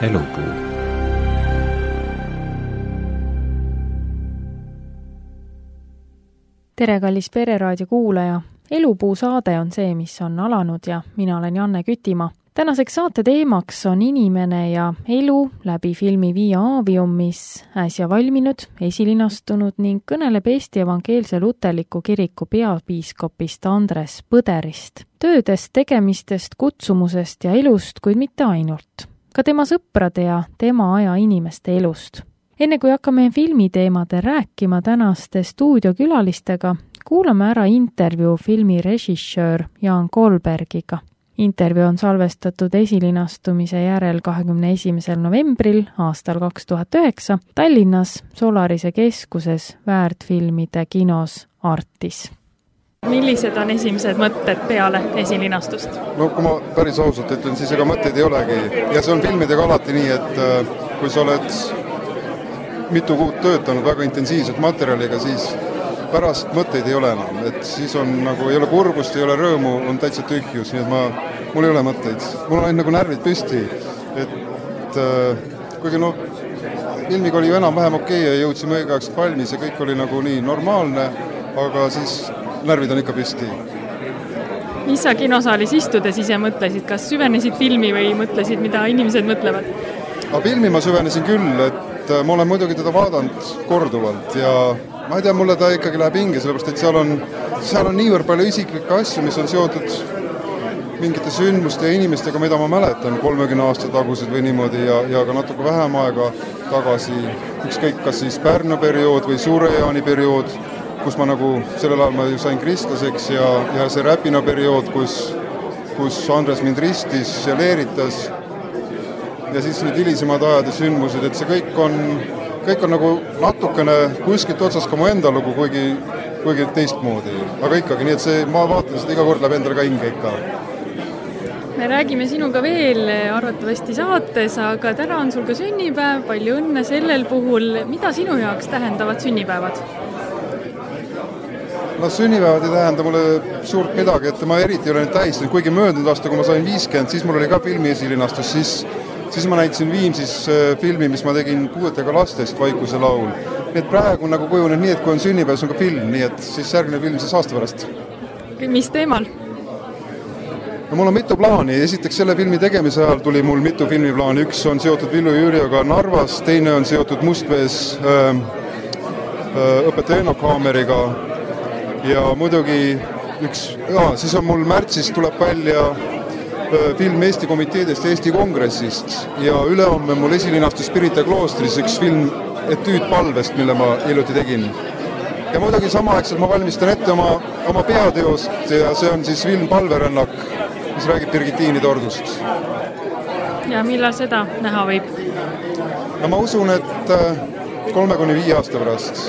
Elupuu. Tere, kallis Pereraadio kuulaja! Elupuu saade on see, mis on alanud ja mina olen Janne Kütimaa. Tänaseks saate teemaks on inimene ja elu läbi filmi Via Avium, mis äsja valminud, esilinastunud ning kõneleb Eesti Evangeelse Luterliku Kiriku peapiiskopist Andres Põderist. Töödest, tegemistest, kutsumusest ja elust, kuid mitte ainult. Ka tema sõprade ja tema aja inimeste elust. Enne kui hakkame filmiteemade rääkima tänaste stuudiokülalistega, kuulame ära intervjuu filmi režissöör Jaan Kolbergiga. Intervjuu on salvestatud esilinastumise järel 21. novembril aastal 2009 Tallinnas Solarise keskuses väärtfilmide kinos Artis. Millised on esimesed mõtted peale esilinastust? No kui ma päris ausalt ütlen, siis ega mõtteid ei olegi. Ja see on filmidega alati nii, et kui sa oled mitu kuud töötanud väga intensiivselt materjaliga, siis pärast mõtteid ei ole enam. Et siis on nagu, ei ole kurbust, ei ole rõõmu, on täitsa tühjus, nii et mul ei ole mõtteid. Mul on ainult nagu närvid püsti. Et kuigi filmiga oli ju enam-vähem okei ja jõudsime õigeaegselt valmis ja kõik oli nagu nii normaalne, aga siis närvid on ikka püsti. Mis sa kinosaalis istudes ise mõtlesid? Kas süvenesid filmi või mõtlesid, mida inimesed mõtlevad? Filmi ma süvenesin küll, et ma olen muidugi teda vaadanud korduvalt ja ma ei tea, mulle ta ikkagi läheb hinge, sellepärast, et seal on niivõrd palju isiklikke asju, mis on seotud mingite sündmuste ja inimestega, mida ma mäletan 30 aasta tagused või niimoodi ja ka natuke vähem aega tagasi, ükskõik kas siis Pärnu periood või Suure-Jaani periood, kus ma nagu sellel ajal ma ju sain kristlaseks ja see Räpina periood, kus Andres mind ristis ja leeritas ja siis need hilisemad ajad ja sündmused, et see kõik on nagu natukene kuskilt otsast ka mu enda lugu, kuigi teistmoodi. Aga ikkagi, nii et see, ma vaatan seda iga kord läheb endale ka hinge ikka. Me räägime sinuga veel arvatavasti saates, aga täna on sul ka sünnipäev, palju õnne sellel puhul. Mida sinu jaoks tähendavad sünnipäevad? No sünnipäevad ei tähenda mulle suurt midagi, et ma eriti ei ole neid tähistanud, kuigi möödunud aasta, kui ma sain 50, siis mul oli ka filmi esilinastus, siis ma näitasin Viimsis filmi, mis ma tegin puuetega lastest, Vaikuse laul. Nii et praegu nagu kujunud nii, et kui on sünnipäev, see on ka film, nii et siis järgmine film siis aasta pärast. Mis teemal? No mul on mitu plaani. Esiteks selle filmi tegemise ajal tuli mul mitu filmiplaani. Üks on seotud Villu Jürjaga Narvas, teine on seotud Mustvees õpetaja Eno kaameriga ja muidugi siis on mul märtsis tuleb välja film Eesti komiteedest ja Eesti kongressist ja ülehomme mul esilinastus Pirita kloostris üks film Etüüd palvest, mille ma hiljuti tegin. Ja muidugi samaaegselt ma valmistan ette oma peateost ja see on siis film Palverännak, mis räägib Birgitiinide ordust. Ja millal seda näha võib? No ma usun, et 3-5 aasta pärast.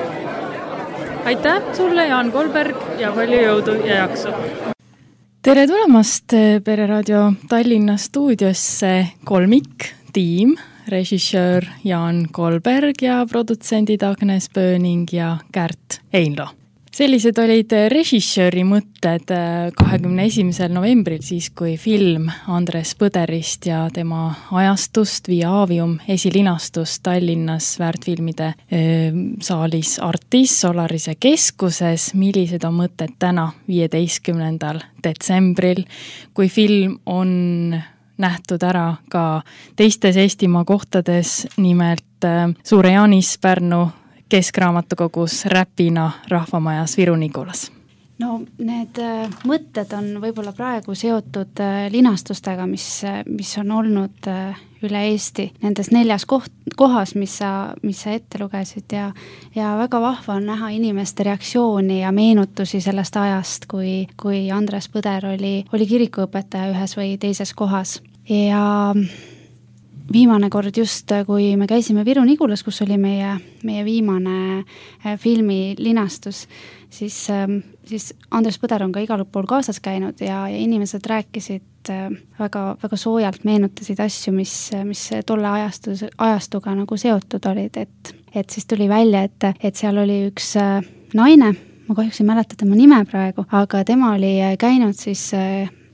Aitäh sulle, Jaan Kolberg, ja palju jõudu ja jaksu! Tere tulemast Pereraadio Tallinna stuudiosse kolmik, tiim, režissöör Jaan Kolberg ja produtsendid Agnes Pööning ja Kärt Einlo. Sellised olid režissööri mõtted 21. novembril, siis kui film Andres Põderist ja tema ajastust Via Avium esilinastus Tallinnas väärtfilmide saalis Artis Solarise keskuses. Millised on mõtted täna 15. detsembril, kui film on nähtud ära ka teistes Eestimaa kohtades, nimelt Suure-Jaanis, Pärnu Keskraamatukogus, Räpina rahvamajas Viru-Nigulas? No need mõtted on võib-olla praegu seotud linastustega, mis on olnud üle Eesti nendes 4 kohas, mis sa ette lugesid ja väga vahva on näha inimeste reaktsiooni ja meenutusi sellest ajast, kui Andres Põder oli kirikuõpetaja ühes või teises kohas. Ja viimane kord just, kui me käisime Viru-Nigulas, kus oli meie viimane filmi linastus, siis Andres Põder on ka igal pool kaasas käinud ja inimesed rääkisid väga, väga soojalt, meenutasid asju, mis tolle ajastuga nagu seotud olid, et siis tuli välja, et seal oli üks naine, ma kahjuks ei mäleta tema nime praegu, aga tema oli käinud siis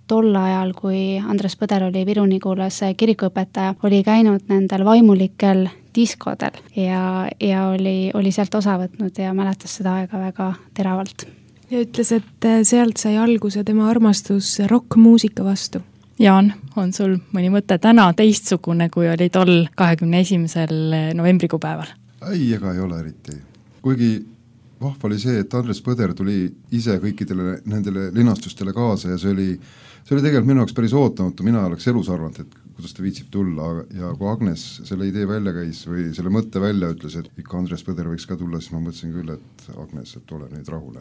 tol ajal, kui Andres Põder oli Viru-Nigulas kirikuõpetaja, oli käinud nendel vaimulikel diskodel ja oli sealt osa võtnud ja mäletas seda aega väga teravalt. Ja ütles, et sealt sai alguse tema armastus rockmuusika vastu. Jaan, on sul mõni mõte täna teistsugune, kui oli tol 21. novembrikuu päeval? Ei, ega ei ole eriti. Kuigi vahva oli see, et Andres Põder tuli ise kõikidele nendele linastustele kaasa ja see oli tegelikult minu jaoks päris ootamatu, mina oleks elus arvanud, et kuidas ta viitsib tulla ja kui Agnes selle idee välja käis või selle mõtte välja ütles, et ikka Andres Põder võiks ka tulla, siis ma mõtlesin küll, et Agnes, et ole nüüd rahule.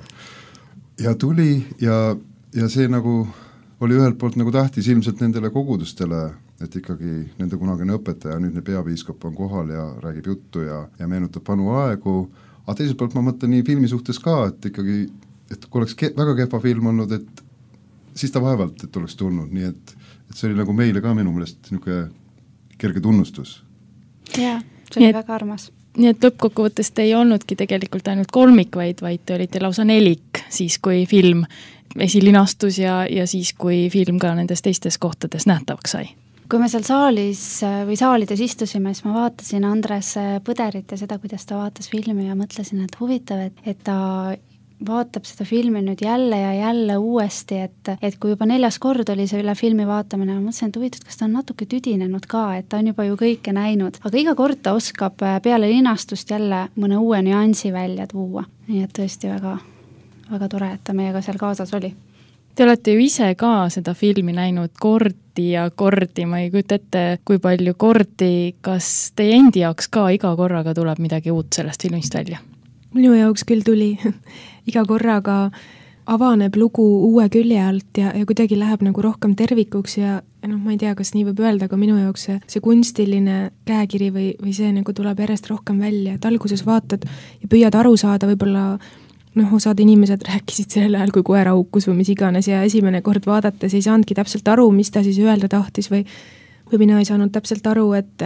Ja tuli ja see nagu oli ühelt poolt nagu tähtis ilmselt nendele kogudustele, et ikkagi nende kunagine õpetaja, nüüdne peapiiskop on kohal ja räägib juttu ja meenutab vanu aegu, aga teiselt poolt ma mõtlen nii filmi suhtes ka, et ikkagi, et kui oleks väga kehva film olnud, et siis ta vaevalt, et oleks tulnud, nii et see oli nagu meile ka minu meelest niisugune kerge tunnustus. Jaa, see oli väga armas. Nii et lõppkokkuvõttes te ei olnudki tegelikult ainult kolmik, vaid te olite lausa nelik, siis kui film esilinastus ja siis kui film ka nendes teistes kohtades nähtavaks sai. Kui me seal saalis või saalides istusime, siis ma vaatasin Andres Põderit ja seda, kuidas ta vaatas filmi ja mõtlesin, et huvitav, et ta vaatab seda filmi nüüd jälle ja jälle uuesti, et kui juba 4. kord oli see üle filmi vaatamine, ma mõtlesin, et huvitav, kas ta on natuke tüdinenud ka, et ta on juba ju kõike näinud, aga iga kord ta oskab peale linastust jälle mõne uue nüansi välja tuua, nii et tõesti väga, väga tore, et ta meiega seal kaasas oli. Te olete ju ise ka seda filmi näinud kordi ja kordi, ma ei kujuta ette, kui palju kordi, kas teie endi jaoks ka iga korraga tuleb midagi uut sellest filmist välja? Minu jaoks küll tuli. Iga korraga avaneb lugu uue külje alt ja kuidagi läheb nagu rohkem tervikuks ja ma ei tea, kas nii võib öelda, aga minu jaoks see kunstiline käekiri või see nagu tuleb järjest rohkem välja, et alguses vaatad ja püüad aru saada, võib-olla osad inimesed rääkisid sellel ajal, kui koer haukus või mis iganes ja esimene kord vaadates ei saanudki täpselt aru, mis ta siis öelda tahtis või mina ei saanud täpselt aru,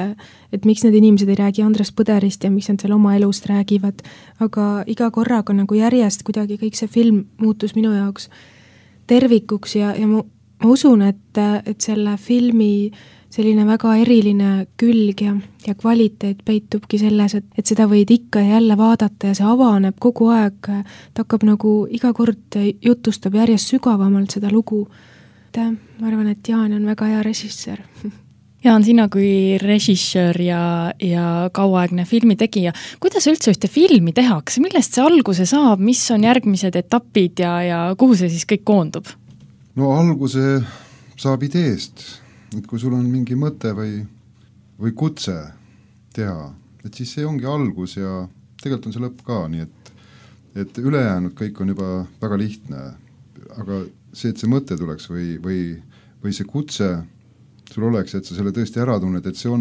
et miks need inimesed ei räägi Andres Põderist ja miks nad seal oma elust räägivad, aga iga korraga nagu järjest kuidagi kõik see film muutus minu jaoks tervikuks ja ma usun, et selle filmi selline väga eriline külg ja kvaliteet peitubki selles, et seda võid ikka ja jälle vaadata ja see avaneb kogu aeg, ta hakkab nagu iga kord jutustab järjest sügavamalt seda lugu. Ma arvan, et Jaan on väga hea režissöör. Jaan, sina kui režissöör ja kauaaegne filmitegija, kuidas üldse ühte filmi tehakse, millest see alguse saab, mis on järgmised etapid ja kuhu see siis kõik koondub? No alguse saab ideest, et kui sul on mingi mõte või kutse teha, et siis see ongi algus ja tegelikult on see lõpp ka, nii et ülejäänud kõik on juba väga lihtne, aga see, et see mõte tuleks või see kutse sul oleks, et sa selle tõesti ära tunned, et see on,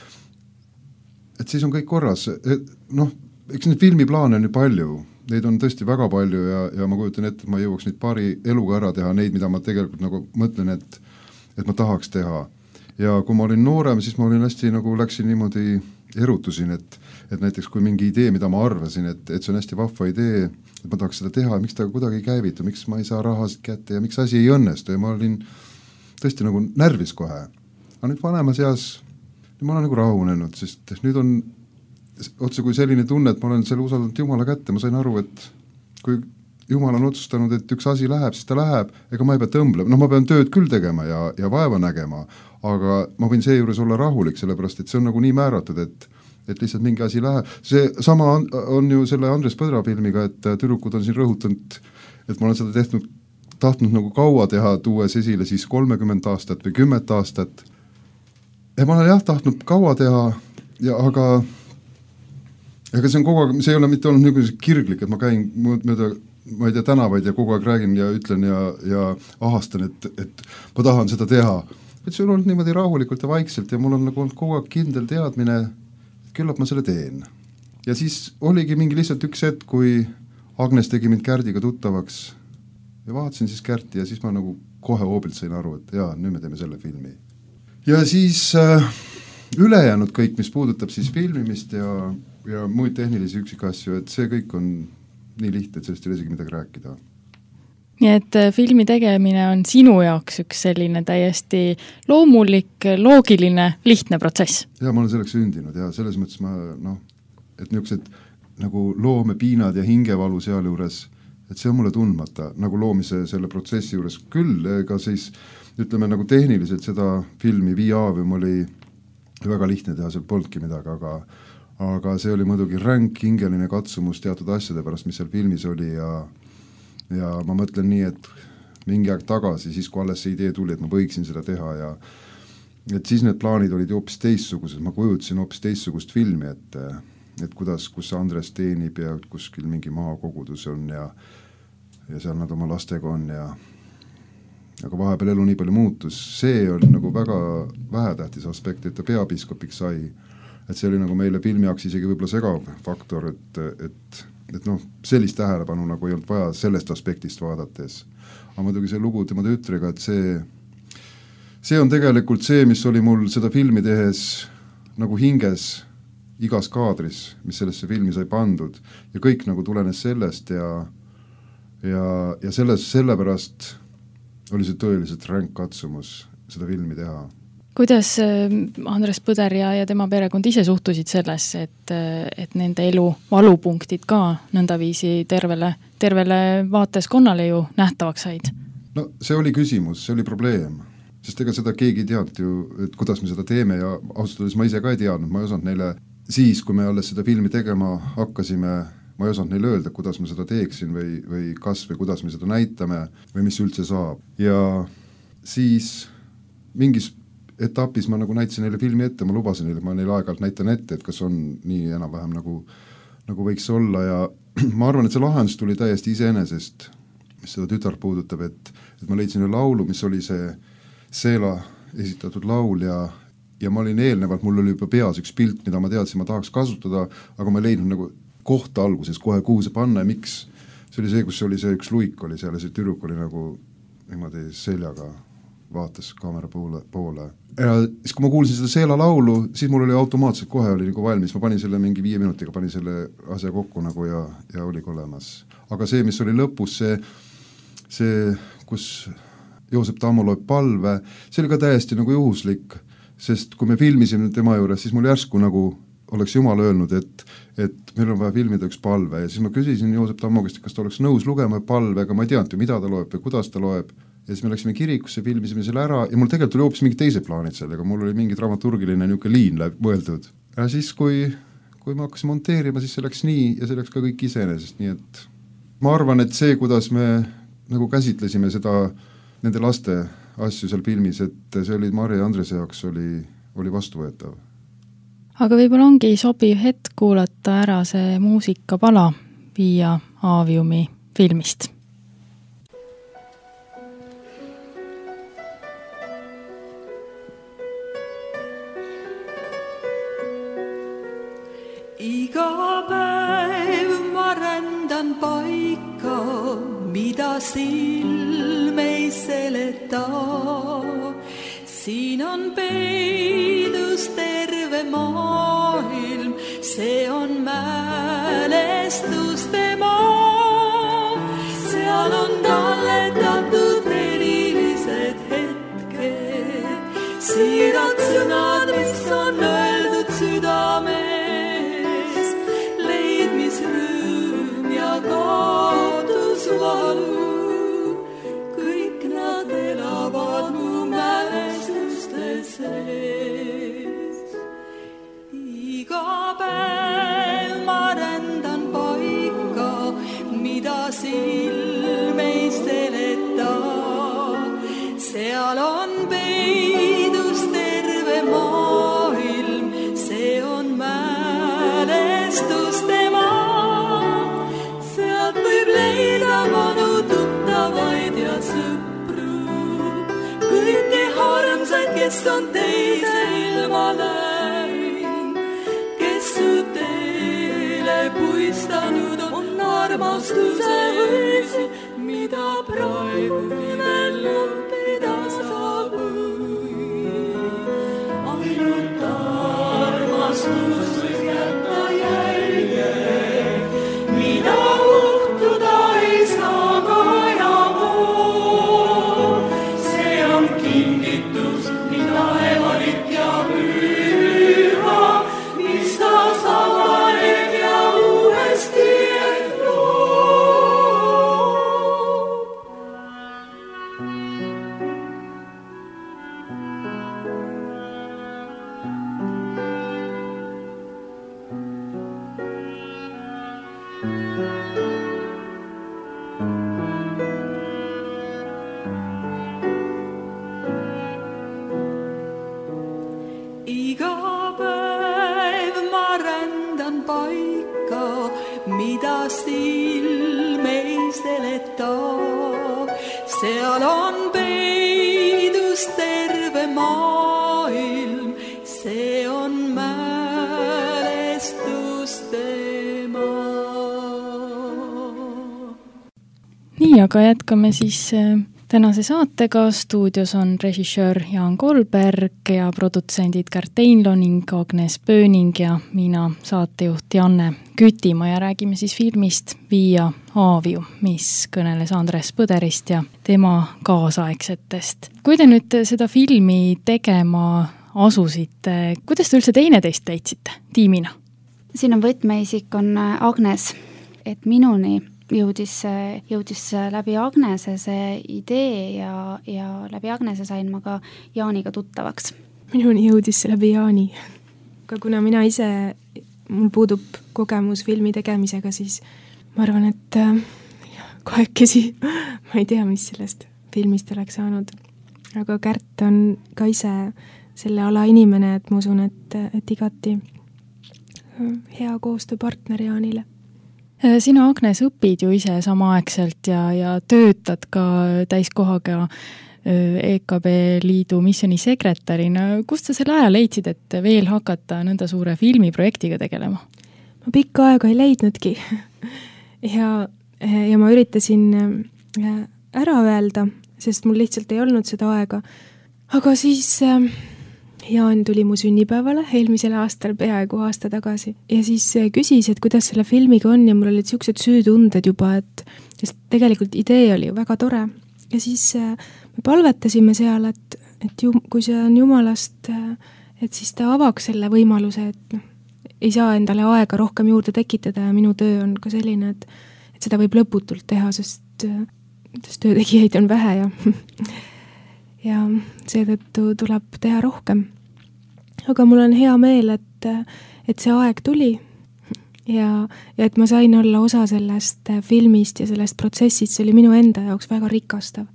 et siis on kõik korras. Eks neid filmiplaane on ju palju, neid on tõesti väga palju ja ma kujutan ette, et ma jõuaks neid paari eluga ära teha, neid, mida ma tegelikult nagu mõtlen, et ma tahaks teha. Ja kui ma olin noorem, siis ma olin hästi nagu läksin niimoodi erutusin, et näiteks kui mingi idee, mida ma arvasin, et see on hästi vahva idee, et ma tahaks seda teha, miks ta kuidagi ei käivitu, miks ma ei saa rahasid kätte ja miks asi ei õnnestu ja ma olin tõesti nagu närvis kohe. Aga nüüd vanemas eas, ma olen nagu rahunenud, sest nüüd on otse kui selline tunne, et ma olen selle usaldanud Jumala kätte, ma sain aru, et kui Jumal on otsustanud, et üks asi läheb, siis ta läheb, ega ma ei pea tõmblema, ma pean tööd küll tegema ja vaeva nägema, aga ma võin seejuures olla rahulik, sellepärast et see on nagu nii määratud, et lihtsalt mingi asi läheb. See sama on ju selle Andres Põdra filmiga, et tüdrukud on siin rõhutanud, et ma olen seda tahtnud nagu kaua teha, tuues esile siis 30 aastat või 10 aastat. Ja ma olen tahtnud kaua teha, aga see on kogu aeg, see ei ole mitte olnud niisugune kirglik, et ma käin mööda, ma ei tea, tänavaid ja kogu aeg räägin ja ütlen ja ahastan, et ma tahan seda teha. Et see on olnud niimoodi rahulikult ja vaikselt ja mul on nagu olnud kogu aeg kindel teadmine, et küllap ma selle teen. Ja siis oligi mingi lihtsalt üks hetk, kui Agnes tegi mind Kärdiga tuttavaks ja vaatasin siis Kärti ja siis ma nagu kohe hoobilt sain aru, et jaa, nüüd me teeme selle filmi. Ja siis ülejäänud kõik, mis puudutab siis filmimist ja muid tehnilisi üksikasju, et see kõik on nii lihtne, et sellest ei ole isegi midagi rääkida. nii et filmi tegemine on sinu jaoks üks selline täiesti loomulik, loogiline, lihtne protsess? Ja ma olen selleks sündinud ja selles mõttes et niisugused nagu loomepiinad ja hingevalu seal juures, et see on mulle tundmata nagu loomise selle protsessi juures küll, ega siis ütleme nagu tehniliselt seda filmi Via Avium oli väga lihtne teha, seal polnudki midagi, aga see oli muidugi ränk hingeline katsumus teatud asjade pärast, mis seal filmis oli ja ma mõtlen nii, et mingi aeg tagasi, siis kui alles see idee tuli, et ma võiksin seda teha ja et siis need plaanid olid hoopis teistsugused, ma kujutasin hoopis teistsugust filmi, et kus Andres teenib ja kuskil mingi maakogudus on ja seal nad oma lastega on aga vahepeal elu nii palju muutus, see on nagu väga vähetähtis aspekt, et ta peapiiskopiks sai, et see oli nagu meile filmi jaoks isegi võib-olla segav faktor, et sellist tähelepanu nagu ei olnud vaja sellest aspektist vaadates. Aga muidugi see lugu tema tütrega, et see on tegelikult see, mis oli mul seda filmi tehes nagu hinges igas kaadris, mis sellesse filmi sai pandud ja kõik nagu tulenes sellest ja sellepärast oli see tõeliselt ränk katsumus seda filmi teha. Kuidas Andres Põder ja tema perekond ise suhtusid sellesse, et nende elu valupunktid ka nõndaviisi tervele vaateskonnale ju nähtavaks said? No see oli küsimus, see oli probleem, sest ega seda keegi ei teadnud ju, et kuidas me seda teeme ja ausalt ma ise ka ei teadnud, ma ei osanud neile siis, kui me alles seda filmi tegema hakkasime, ma ei osanud neile öelda, kuidas ma seda teeksin või kas või kuidas me seda näitame või mis üldse saab. Ja siis mingis etapis ma nagu näitasin neile filmi ette, ma lubasin neile, ma neile aeg-ajalt näitan ette, et kas on nii enam-vähem nagu võiks olla ja ma arvan, et see lahendus tuli täiesti iseenesest, mis seda tütart puudutab, et ma leidsin ühe laulu, mis oli see Seela esitatud laul ja ma olin eelnevalt, mul oli juba peas üks pilt, mida ma teadsin, ma tahaks kasutada, aga ma ei leidnud nagu kohta alguses kohe, kuhu see panna ja miks. See oli see, kus oli see üks luik oli seal ja see tüdruk oli nagu niimoodi seljaga vaatas kaamera poole. Ja siis kui ma kuulsin seda Seela laulu, siis mul oli automaatselt kohe oli nagu valmis, ma panin selle mingi 5 minutiga, panin selle asja kokku nagu ja oligi olemas. Aga see, mis oli lõpus, see kus Joosep Tammo loeb palve, see oli ka täiesti nagu juhuslik, sest kui me filmisime tema juures, siis mul järsku nagu oleks Jumal öelnud, et meil on vaja filmida üks palve ja siis ma küsisin Joosep Tammo käest, kas ta oleks nõus lugema palve, aga ma ei teadnud ju, mida ta loeb või kuidas ta loeb. Ja siis me läksime kirikusse, filmisime selle ära ja mul tegelikult oli hoopis mingi teise plaanid sellega, mul oli mingi dramaturgiline niuke liin mõeldud. Ja siis, kui ma hakkasin monteerima, siis see läks nii ja see läks ka kõik iseenesest, nii et ma arvan, et see, kuidas me nagu käsitlesime seda nende laste asju seal filmis, et see oli Marja ja Andrese jaoks oli vastuvõetav. Aga võib-olla ongi sobiv hetk kuulata ära see muusikapala Via Aviumi filmist. Iga päev ma rändan paika, mida silm ei seleta. Siin on peidus terve maailm, see on mälestuste maa. Seal on talletatud erilised hetked, siirad sõnad, mis on öeldud südamest. Kaotusvalu, kõik nad elavad mu mälestuste sees. Iga päev ma rändan paika, mida silm ei seleta. Seal on peidus terve maailm, see on mälestuste maa. Võib leida manu tuttavaid ja sõpru, kõiki harmsaid, kes on teise ilma läinud, kes su teele puistanud on armastuse võisi, mida praegu veel õppida saab. Ainult armastus võib jätta jälge, mida ei saa ka enam jätta. Seal on peidus terve maailm, see on mälestuste maa. Nii, aga jätkame siis tänase saatega. Stuudios on režissöör Jaan Kolberg ja produtsendid Kärt Einlo ning Agnes Pööning ja mina saatejuht Janne Kütimaa ja räägime siis filmist Via Aavium, mis kõneles Andres Põderist ja tema kaasaegsetest. Kui te nüüd seda filmi tegema asusite, kuidas te üldse teineteist leidsite tiimina? Siin on võtmeisik on Agnes, et minuni jõudis läbi Agnese see idee ja läbi Agnese sain ma ka Jaaniga tuttavaks. Minuni jõudis see läbi Jaani. Aga kuna mina ise, mul puudub kogemus filmi tegemisega, siis ma arvan, et kahekesi ma ei tea, mis sellest filmist oleks saanud. Aga Kärt on ka ise selle ala inimene, et ma usun, et igati hea koostööpartner Jaanile. Sina, Agnes, õpid ju ise samaaegselt ja töötad ka täiskohaga EKB liidu missiooni sekretärina. Kust sa selle aja leidsid, et veel hakata nõnda suure filmiprojektiga tegelema? Ma pikka aega ei leidnudki ja ma üritasin ära öelda, sest mul lihtsalt ei olnud seda aega. Aga siis Jaan tuli mu sünnipäevale eelmisel aastal peaaegu aasta tagasi ja siis küsis, et kuidas selle filmiga on ja mul olid siuksed süütunded juba, sest tegelikult idee oli ju väga tore. Ja siis me palvetasime seal, et kui see on Jumalast, et siis ta avaks selle võimaluse, et ei saa endale aega rohkem juurde tekitada ja minu töö on ka selline, et seda võib lõputult teha, sest töötegijaid on vähe ja seetõttu tuleb teha rohkem. Aga mul on hea meel, et see aeg tuli ja et ma sain olla osa sellest filmist ja sellest protsessist, see oli minu enda jaoks väga rikastav.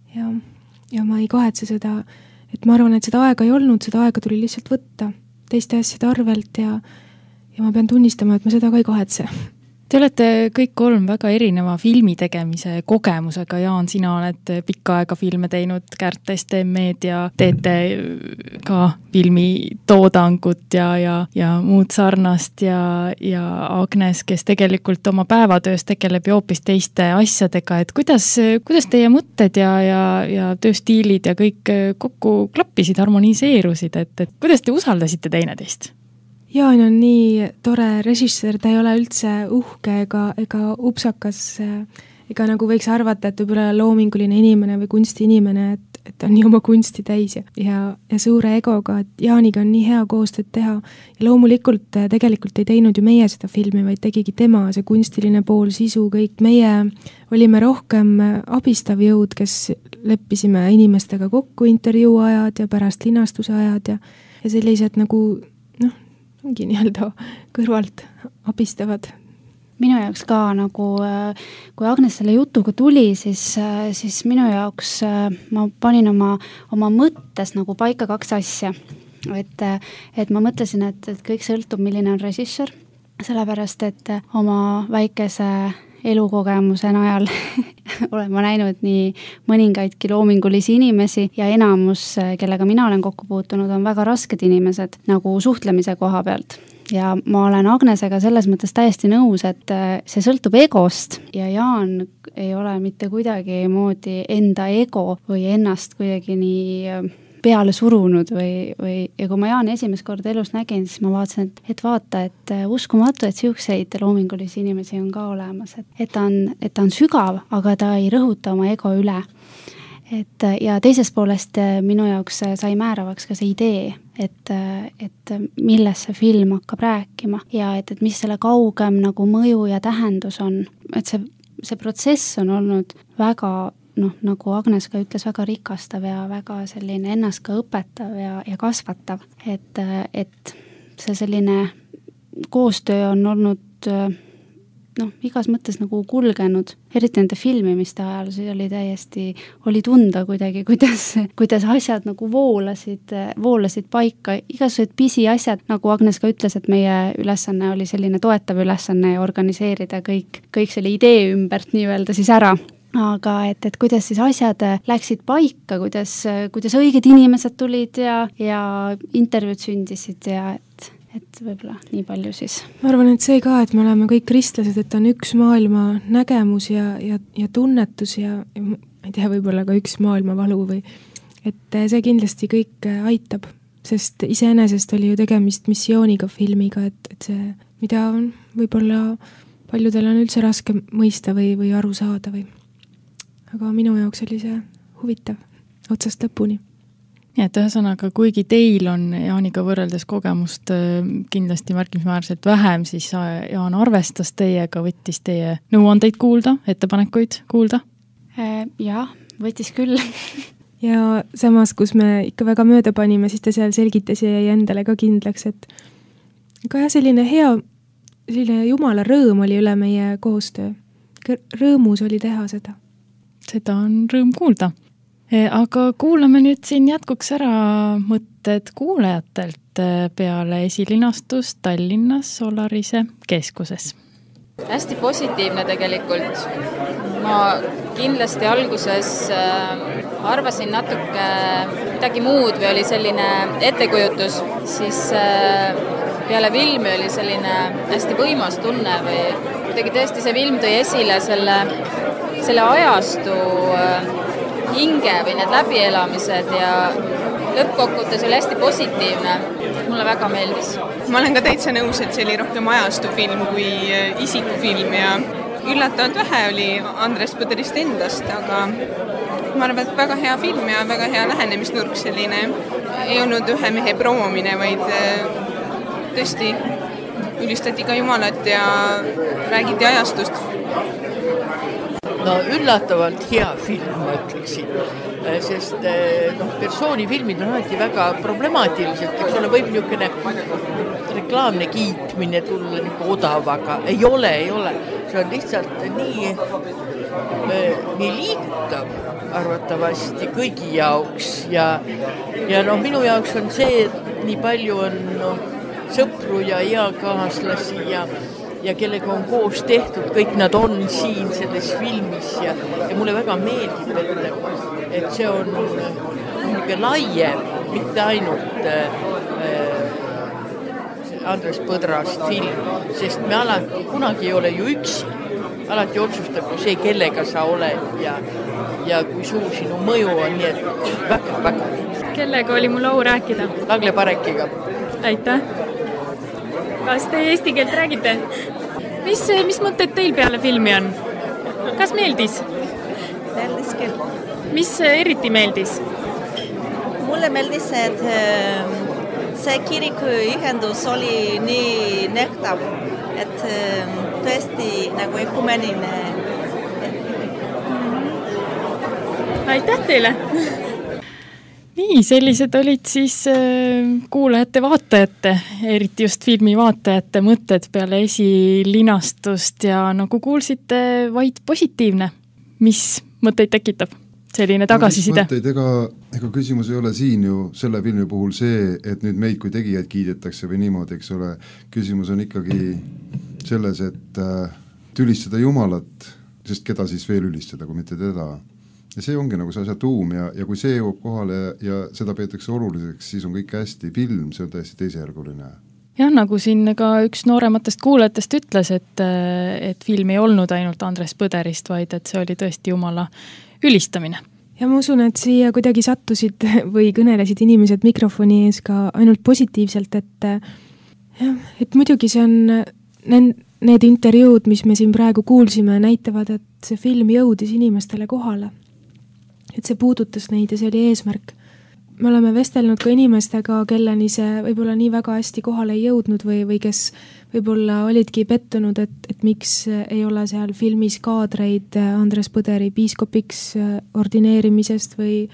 Ja ma ei kahetse seda, et ma arvan, et seda aega ei olnud, seda aega tuli lihtsalt võtta teiste asjade arvelt ja ma pean tunnistama, et ma seda ka ei kahetse. Te olete kõik kolm väga erineva filmi tegemise kogemusega. Jaan, sina oled pikka aega filme teinud, Kärt STM-d ja teete ka filmi toodangut ja muud sarnast ja Agnes, kes tegelikult oma päevatöös tegeleb ju hoopis teiste asjadega. Et kuidas teie mõtted ja tööstiilid ja kõik kokku klappisid, harmoniseerusid, et kuidas te usaldasite teineteist? Jaan on nii tore režissöör, ta ei ole üldse uhke ega upsakas, ega nagu võiks arvata, et võib-olla loominguline inimene või kunstiinimene, et ta on nii oma kunsti täis ja suure egoga, et Jaaniga on nii hea koostööd teha ja loomulikult tegelikult ei teinud ju meie seda filmi, vaid tegigi tema, see kunstiline pool, sisu, kõik meie olime rohkem abistav jõud, kes leppisime inimestega kokku intervjuu ajad ja pärast linastuse ajad ja sellised nagu ongi nii-öelda kõrvalt abistavad. Minu jaoks ka nagu, kui Agnes selle jutuga tuli, siis minu jaoks ma panin oma mõttes nagu paika kaks asja. Et ma mõtlesin, et kõik sõltub, milline on režissöör, sellepärast, et oma väikese elukogemuse najal olen ma näinud nii mõningaidki loomingulisi inimesi ja enamus, kellega mina olen kokku puutunud, on väga rasked inimesed nagu suhtlemise koha pealt. Ja ma olen Agnesega selles mõttes täiesti nõus, et see sõltub egost ja Jaan ei ole mitte kuidagi moodi enda ego või ennast kuidagi nii peale surunud ja kui ma Jaani esimest korda elus nägin, siis ma vaatasin, et vaata, et uskumatu, et siukseid loomingulisi inimesi on ka olemas, et ta on sügav, aga ta ei rõhuta oma ego üle. Ja teisest poolest minu jaoks sai määravaks ka see idee, et milles see film hakkab rääkima ja et mis selle kaugem nagu mõju ja tähendus on, et see protsess on olnud väga nagu Agnes ka ütles, väga rikastav ja väga selline ennast ka õpetav ja kasvatav. Et see selline koostöö on olnud igas mõttes nagu kulgenud, eriti nende filmimiste ajal, see oli tunda kuidagi, kuidas asjad nagu voolasid paika, igasugused pisiasjad, nagu Agnes ka ütles, et meie ülesanne oli selline toetav ülesanne ja organiseerida kõik selle idee ümbert nii-öelda siis ära. aga et kuidas siis asjad läksid paika, kuidas õiged inimesed tulid ja intervjuud sündisid ja et võib-olla nii palju siis. Ma arvan, et see ka, et me oleme kõik kristlased, et on üks maailma nägemus ja tunnetus ja ma ei tea, võib-olla ka üks maailma valu või et see kindlasti kõik aitab, sest iseenesest oli ju tegemist missiooniga filmiga, et see, mida on võib-olla paljudel on üldse raske mõista või aru saada või. Aga minu jaoks oli see huvitav otsast lõpuni. Ja, et ühesõnaga, kuigi teil on Jaaniga võrreldes kogemust kindlasti märkimisväärselt vähem, siis Jaan arvestas teiega, võttis teie nõuandeid kuulda, ettepanekuid kuulda? Jah, võttis küll. Ja samas, kus me ikka väga mööda panime, siis ta seal selgitas ja jäi endale ka kindlaks, et ka selline hea, selline jumala rõõm oli üle meie koostöö. Rõõmus oli teha seda. Seda on rõõm kuulda. Aga kuulame nüüd siin jätkuks ära mõtted kuulajatelt peale esilinastust Tallinnas Solarise keskuses. Hästi positiivne tegelikult. Ma kindlasti alguses arvasin natuke midagi muud või oli selline ettekujutus, siis peale filmi oli selline hästi võimas tunne või kuidagi tõesti see film tõi esile selle ajastu hinge või need läbielamised ja lõppkokkuvõttes oli hästi positiivne. Mulle väga meeldis. Ma olen ka täitsa nõus, et see oli rohkem ajastufilm kui isikufilm ja üllatavalt vähe oli Andres Põderist endast, aga ma arvan, et väga hea film ja väga hea lähenemisnurk selline. Ei olnud ühe mehe promomine, vaid tõesti ülistati ka Jumalat ja räägiti ajastust. No üllatavalt hea film, ma ütleksin, sest persoonifilmid on alati väga problemaatilised, eks ole, võib niisugune reklaamne kiitmine tulla niisugune odav, aga ei ole, see on lihtsalt nii liigutav arvatavasti kõigi jaoks ja minu jaoks on see, et nii palju on sõpru ja eakaaslasi ja kellega on koos tehtud, kõik nad on siin selles filmis ja mulle väga meeldib, et see on niisugune laiem, mitte ainult Andres Põdrast film, sest me alati, kunagi ei ole ju üksi, alati otsustab ju see, kellega sa oled ja kui suur sinu mõju on, nii et väga-väga. Kellega oli mul au rääkida? Agle Parekiga. Aitäh! Kas te eesti keelt räägite? Mis mõtted teil peale filmi on? Kas meeldis? Meeldis küll. Mis eriti meeldis? Mulle meeldis, et see kirikuühendus oli nii nähtav, et tõesti nagu ekumeline. Aitäh teile! Nii, sellised olid siis kuulajate-vaatajate, eriti just filmi vaatajate mõtted peale esilinastust ja nagu kuulsite, vaid positiivne. Mis mõtteid tekitab selline tagasiside? Mõtteid, ega küsimus ei ole siin ju selle filmi puhul see, et nüüd meid kui tegijaid kiidetakse või niimoodi, eks ole. Küsimus on ikkagi selles, et ülistada Jumalat, sest keda siis veel ülistada, kui mitte teda. Ja see ongi nagu see asja tuum ja kui see jõuab kohale ja seda peetakse oluliseks, siis on kõik hästi. Film, see on täiesti teisejärguline. Ja nagu siin ka üks noorematest kuulajatest ütles, et film ei olnud ainult Andres Põderist, vaid et see oli tõesti Jumala ülistamine. Ja ma usun, et siia kuidagi sattusid või kõnelesid inimesed mikrofoni ees ka ainult positiivselt, et muidugi see on need intervjuud, mis me siin praegu kuulsime, näitavad, et see film jõudis inimestele kohale. Et see puudutas neid ja see oli eesmärk. Me oleme vestelnud ka inimestega, kelleni see võib-olla nii väga hästi kohale ei jõudnud või kes võib-olla olidki pettunud, et miks ei ole seal filmis kaadreid Andres Põderi piiskopiks ordineerimisest või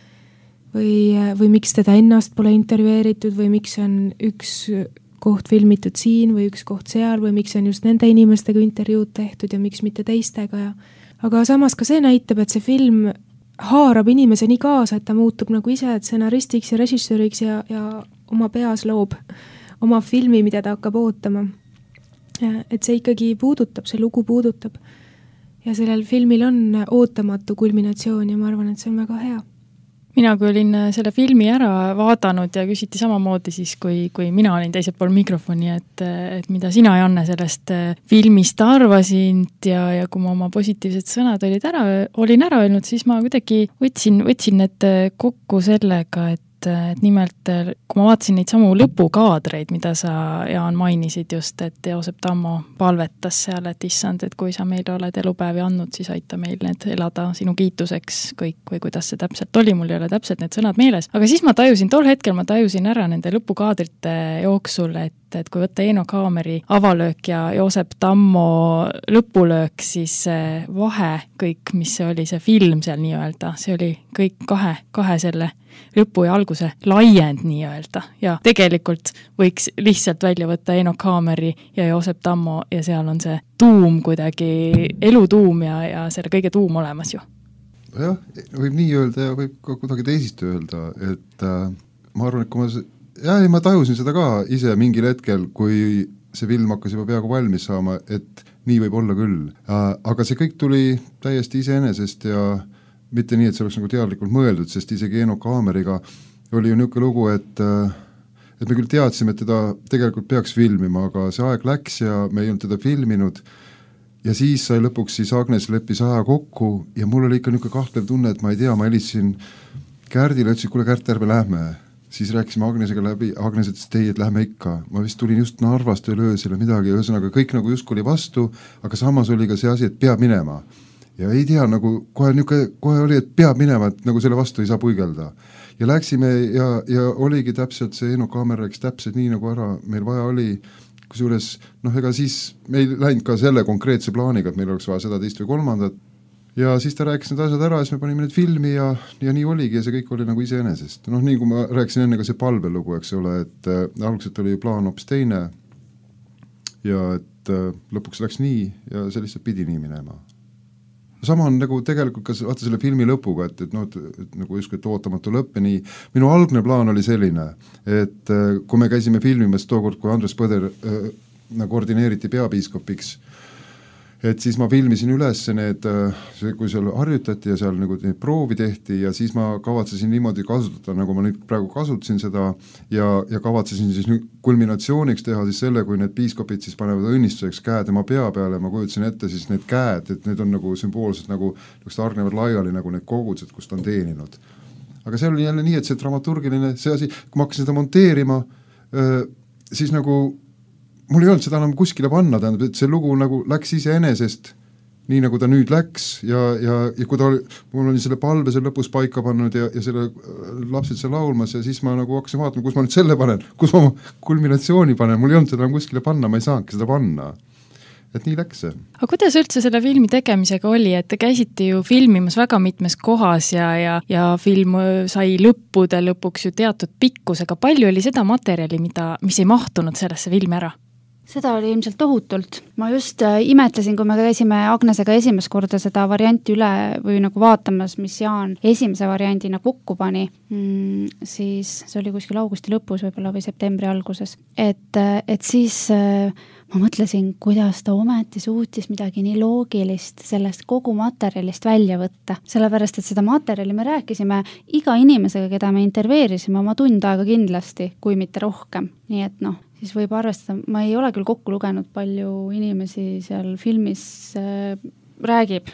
miks teda ennast pole intervjueeritud või miks on üks koht filmitud siin või üks koht seal või miks on just nende inimestega intervjuud tehtud ja miks mitte teistega. Aga samas ka see näitab, et see film haarab inimese nii kaasa, et ta muutub nagu ise stsenaristiks ja režissööriks ja oma peas loob oma filmi, mida ta hakkab ootama. Et see ikkagi puudutab, see lugu puudutab. ja sellel filmil on ootamatu kulminatsioon ja ma arvan, et see on väga hea. Mina, kui olin selle filmi ära vaadanud ja küsiti samamoodi siis, kui mina olin teisel pool mikrofoni, et mida sina, Janne, sellest filmist arvasid ja kui ma oma positiivsed sõnad olin ära öelnud, siis ma kuidagi võtsin need kokku sellega, et nimelt, kui ma vaatasin neid samu lõpukaadreid, mida sa, Jaan, mainisid just, et Joosep Tammo palvetas seal, et issand, et kui sa meile oled elupäevi andnud, siis aita meil need elada sinu kiituseks kõik või kuidas see täpselt oli, mul ei ole täpselt need sõnad meeles. Aga siis tol hetkel ma tajusin ära nende lõpukaadrite jooksul, et kui võtta Eino Kaameri avalöök ja Joosep Tammo lõpulöök, siis vahe kõik, mis see oli, see film seal nii-öelda, see oli kõik kahe selle lõpu ja alguse laiend nii-öelda ja tegelikult võiks lihtsalt välja võtta Eino Kaameri ja Joosep Tammo ja seal on see tuum kuidagi, elutuum ja selle kõige tuum olemas ju. Jah, võib nii öelda ja võib ka kuidagi teisiti öelda, et ma arvan, et kui ma tajusin seda ka ise mingil hetkel, kui see film hakkas juba peaaegu valmis saama, et nii võib olla küll. Aga see kõik tuli täiesti iseenesest ja mitte nii, et see oleks nagu teadlikult mõeldud, sest isegi Eino Kaameriga oli ju niisugune lugu, et me küll teadsime, et teda tegelikult peaks filmima, aga see aeg läks ja me ei olnud teda filminud ja siis sai lõpuks siis Agnes leppis aja kokku ja mul oli ikka niisugune kahtlev tunne, et ma ei tea, ma helistasin Kärdile, ütlesin, kuule Kärt, ärme lähme. Siis rääkisime Agnesega läbi, Agnes ütles, et ei, et lähme ikka. Ma vist tulin just Narvast veel öösel ja midagi, ühesõnaga kõik nagu just oli vastu, aga samas oli ka see asi, et peab minema. Ja ei tea, nagu kohe oli, et peab minema, et nagu selle vastu ei saa puigelda. Ja läksime ja oligi täpselt see Eino Kaamer rääkis täpselt nii, nagu ära meil vaja oli, kusjuures, ega siis meil läinud ka selle konkreetse plaaniga, et meil oleks vaja seda teist või kolmandat. Ja siis ta rääkis need asjad ära ja siis me panime need filmi ja nii oligi ja see kõik oli nagu iseenesest. Nii kui ma rääkisin enne ka see palvelugu, eks ole, et algselt oli plan hoopis teine ja et lõpuks läks nii ja see lihtsalt pidi nii minema. Sama on nagu tegelikult ka vaata selle filmi lõpuga, et nagu justkui et ootamatu lõpp ja nii. Minu algne plaan oli selline, et kui me käisime filmimas tookord, kui Andres Põder koordineeriti peapiiskopiks, et siis ma filmisin üles need, kui seal harjutati ja seal nagu neid proovi tehti ja siis ma kavatsesin niimoodi kasutada, nagu ma nüüd praegu kasutasin seda ja kavatsesin siis kulminatsiooniks teha siis selle, kui need piiskopid siis panevad õnnistuseks käed tema pea peale, ma kujutasin ette siis need käed, et need on nagu sümboolselt nagu argnevad laiali nagu need kogudused, kus ta on teeninud. Aga see oli jälle nii, et see dramaturgiline, see asi, kui ma hakkasin seda monteerima, siis nagu mul ei olnud seda enam kuskile panna, tähendab, et see lugu nagu läks iseenesest nii, nagu ta nüüd läks ja kui ta oli, mul oli selle palve seal lõpus paika pannud ja selle lapsed seal laulmas ja siis ma nagu hakkasin vaatama, kus ma nüüd selle panen, kus ma kulminatsiooni panen, mul ei olnud seda enam kuskile panna, ma ei saanudki seda panna. Et nii läks see. Aga kuidas üldse selle filmi tegemisega oli, et te käisite ju filmimas väga mitmes kohas ja film sai lõppude lõpuks ju teatud pikkusega. Palju oli seda materjali, mis ei mahtunud sellesse filmi ära? Seda oli ilmselt tohutult. Ma just imetlesin, kui me käisime Agnesega esimest korda seda varianti üle või nagu vaatamas, mis Jaan esimese variandina kokku pani, siis see oli kuskil augusti lõpus võib-olla või septembri alguses. Et siis ma mõtlesin, kuidas ta ometi suutis midagi nii loogilist sellest kogu materjalist välja võtta. Sellepärast, et seda materjali me rääkisime iga inimesega, keda me interveerisime oma tund aega kindlasti, kui mitte rohkem. Nii et siis võib arvestada, ma ei ole küll kokku lugenud, palju inimesi seal filmis räägib,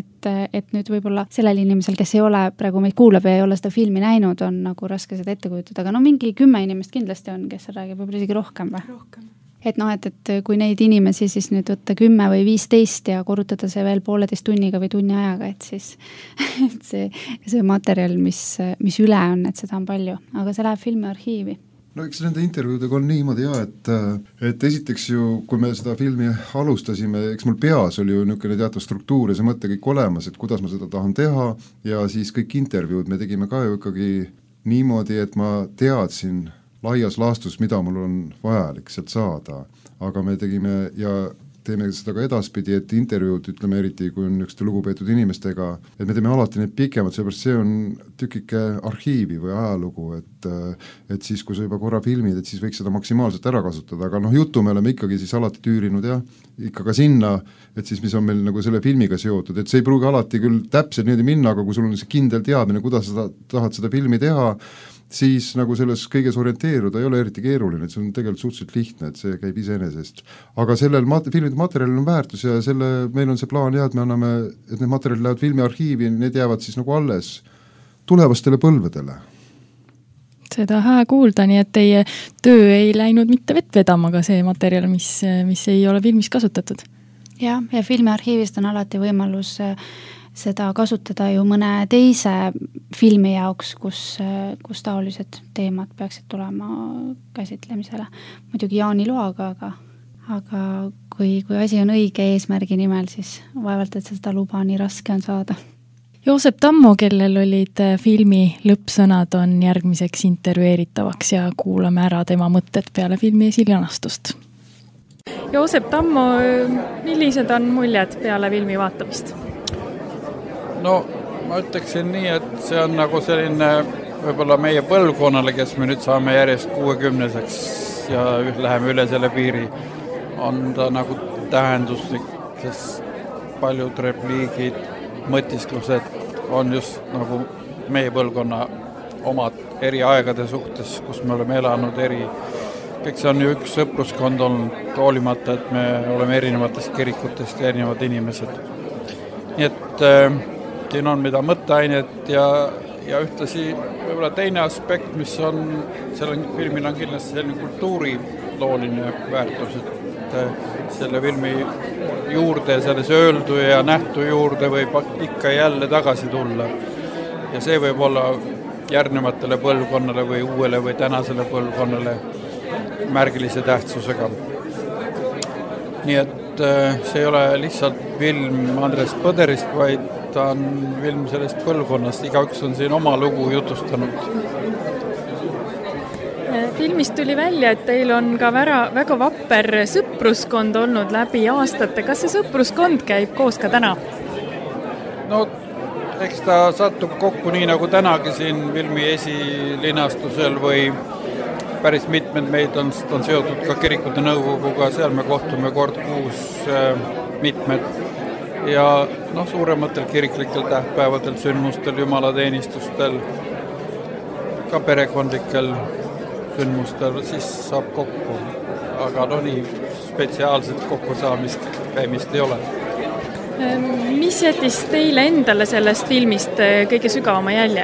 et nüüd võib-olla sellel inimesel, kes ei ole praegu meid kuulab ja ei ole seda filmi näinud, on nagu raske seda ette kujutada, aga mingi 10 inimest kindlasti on, kes räägib, võib-olla isegi rohkem või? Rohkem. Et kui neid inimesi siis nüüd võtta 10 või 15 ja korrutada see veel 1,5 tunniga või tunni ajaga, et siis et see materjal, mis üle on, et seda on palju, aga see läheb filmi arhiivi. No eks nende intervjuudega on niimoodi et esiteks ju, kui me seda filmi alustasime, eks mul peas oli ju niisugune teatav struktuur ja see mõte kõik olemas, et kuidas ma seda tahan teha ja siis kõik intervjuud me tegime ka ju ikkagi niimoodi, et ma teadsin laias laastus, mida mul on vajalik sealt saada, aga me tegime ja teeme seda ka edaspidi, et intervjuud, ütleme eriti, kui on niisuguste lugupeetud inimestega, et me teeme alati need pikemad, seepärast see on tükike arhiivi või ajalugu, et siis, kui sa juba korra filmid, et siis võiks seda maksimaalselt ära kasutada, aga juttu me oleme ikkagi siis alati tüürinud ikka ka sinna, et siis mis on meil nagu selle filmiga seotud, et see ei pruugi alati küll täpselt niimoodi minna, aga kui sul on see kindel teadmine, kuidas sa tahad seda filmi teha, siis nagu selles kõiges orienteeruda ei ole eriti keeruline, et see on tegelikult suhteliselt lihtne, et see käib iseenesest. Aga sellel filmide materjalil on väärtus ja meil on see plaan et me anname, et need materjalid lähevad filmiarhiivi, need jäävad siis nagu alles tulevastele põlvedele. Seda hää kuulda, nii et teie töö ei läinud mitte vett vedama, aga see materjal, mis ei ole filmis kasutatud. Ja filmiarhiivist on alati võimalus seda kasutada ju mõne teise filmi jaoks, kus taolised teemad peaksid tulema käsitlemisele. Muidugi Jaani loaga, aga kui asi on õige eesmärgi nimel, siis vaevalt, et seda luba nii raske on saada. Joosep Tammo, kellel olid filmi lõppsõnad, on järgmiseks intervjueeritavaks ja kuulame ära tema mõtted peale filmi esilinastust. Joosep Tammo, millised on muljed peale filmi vaatamist? No, ma ütleksin nii, et see on nagu selline võib-olla meie põlvkonnale, kes me nüüd saame järjest 60-seks ja läheme üle selle piiri, on ta nagu tähenduslik, sest paljud repliigid, mõtisklused on just nagu meie põlvkonna omad eri aegade suhtes, kus me oleme elanud kõik see on ju üks sõpruskond olnud, hoolimata, et me oleme erinevatest kirikutest ja erinevad inimesed. Nii et siin on mida mõtteainet ja ühtlasi võib-olla teine aspekt, mis on, selle filmil on kindlasti selline kultuurilooline väärtus, et selle filmi juurde, selles öeldu ja nähtu juurde võib ikka jälle tagasi tulla. Ja see võib olla järgnevatele põlvkonnale või uuele või tänasele põlvkonnale märgilise tähtsusega. Nii et see ei ole lihtsalt film Andres Põderist, vaid ta on film sellest põlvkonnast, igaüks on siin oma lugu jutustanud. Filmist tuli välja, et teil on ka väga vapper sõpruskond olnud läbi aastate. Kas see sõpruskond käib koos ka täna? No, eks ta satub kokku nii nagu tänagi siin filmi esilinastusel või päris mitmed meid on seotud ka kirikute nõukoguga, seal me kohtume kord kuus mitmed ja suurematel kiriklikel tähtpäevadel, sündmustel, jumalateenistustel, ka perekondlikel sündmustel, siis saab kokku. Aga nii spetsiaalset kokkusaamist käimist ei ole. Mis jättis teile endale sellest filmist kõige sügavama jälje?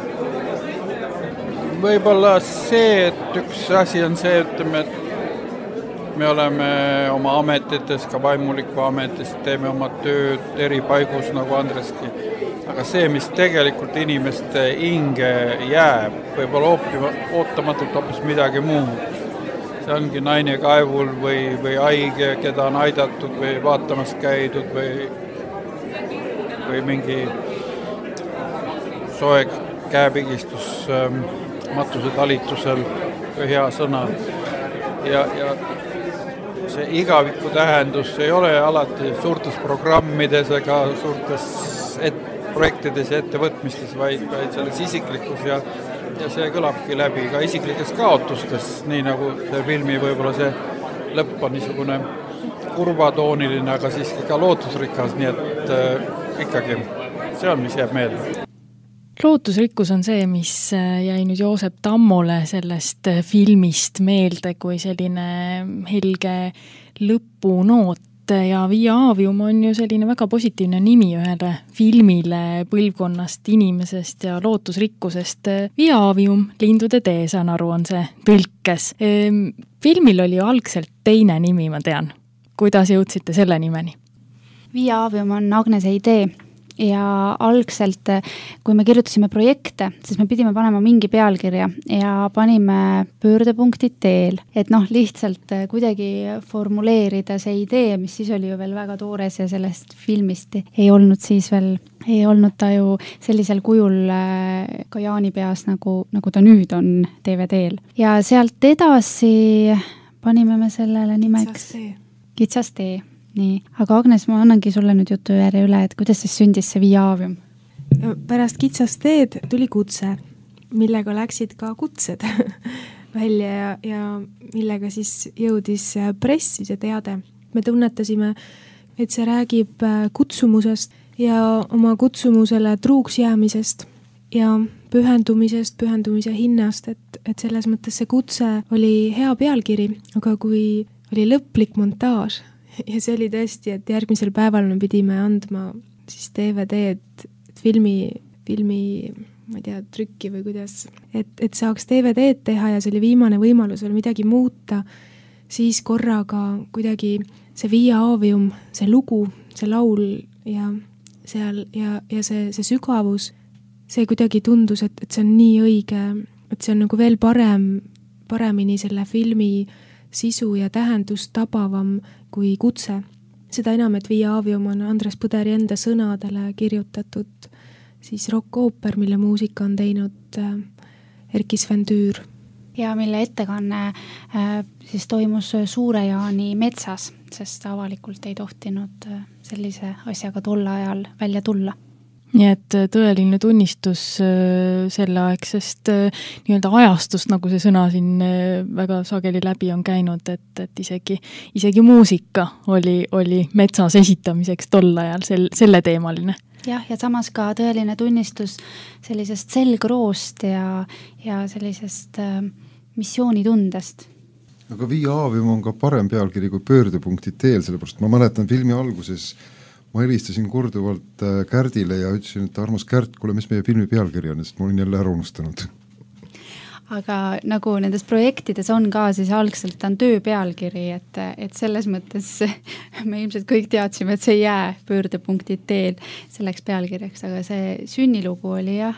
Võib-olla see, et üks asi on see, et me oleme oma ametites, ka vaimuliku ametis, teeme oma tööd eri paigus nagu Andreski. Aga see, mis tegelikult inimeste hinge jääb, võib-olla ootamatult hoopis midagi muud. See ongi naine kaevul või haige, keda on aidatud või vaatamas käidud või mingi soe käepigistus matuse talitusel või hea sõna. Ja see igaviku tähendus ei ole alati suurtes programmides ega suurtes projektides ja ettevõtmistes, vaid selles isiklikus ja see kõlabki läbi ka isiklikes kaotustes, nii nagu see filmi võib-olla see lõpp on niisugune kurbatooniline, aga siiski ka lootusrikas, nii et ikkagi see on, mis jääb meelde. Lootusrikkus on see, mis jäi nüüd Joosep Tammole sellest filmist meelde kui selline helge lõpunoot ja Via Avium on ju selline väga positiivne nimi ühele filmile põlvkonnast, inimesest ja lootusrikkusest. Via Avium, lindude tee, saan aru, on see tõlkes. Filmil oli ju algselt teine nimi, ma tean. Kuidas jõudsite selle nimeni? Via Avium on Agnese idee. Ja algselt, kui me kirjutasime projekte, siis me pidime panema mingi pealkirja ja panime pöördepunktid teel, et lihtsalt kuidagi formuleerida see idee, mis siis oli ju veel väga toores ja sellest filmist ei olnud ta ju sellisel kujul ka Jaani peas, nagu ta nüüd on DVD-l. Ja sealt edasi panime me sellele nimeks Kitsas tee. nii, aga Agnes, ma annangi sulle nüüd jutu järje üle, et kuidas siis sündis see Via Aavium? Pärast kitsast teed tuli kutse, millega läksid ka kutsed välja ja millega siis jõudis pressi see teade. Me tunnetasime, et see räägib kutsumusest ja oma kutsumusele truuks jäämisest ja pühendumise hinnast, et selles mõttes see kutse oli hea pealkiri, aga kui oli lõplik montaaž ja see oli tõesti, et järgmisel päeval me pidime andma siis DVD-d, filmi, ma ei tea, trükki või kuidas, et saaks DVD-d teha ja see oli viimane võimalus veel midagi muuta, siis korraga kuidagi see Via Aavium, see lugu, see laul ja seal ja see sügavus, see kuidagi tundus, et see on nii õige, et see on nagu veel paremini selle filmi sisu ja tähendust tabavam kui kutse. Seda enam, et Via Aavium on Andres Põderi enda sõnadele kirjutatud siis rock-ooper, mille muusika on teinud Erki Sven Tüür. Ja mille ettekanne siis toimus Suure-Jaani metsas, sest avalikult ei tohtinud sellise asjaga tol ajal välja tulla. Nii et tõeline tunnistus selleaegsest nii-öelda ajastust, nagu see sõna siin väga sageli läbi on käinud, et isegi muusika oli metsas esitamiseks tol ajal selle teemaline. Jah, ja samas ka tõeline tunnistus sellisest selgroost ja sellisest missioonitundest. Aga Via Aavium on ka parem pealkiri kui Pöördepunktid teel, sellepärast ma mäletan filmi alguses ma helistasin korduvalt Kärdile ja ütlesin, et armas Kärt, kuule, mis meie filmi pealkiri on, sest ma olin jälle ära unustanud. Aga nagu nendes projektides on ka, siis algselt on töö pealkiri, et selles mõttes me ilmselt kõik teadsime, et see ei jää Pöördepunktid teel selleks pealkirjaks, aga see sünnilugu oli jah,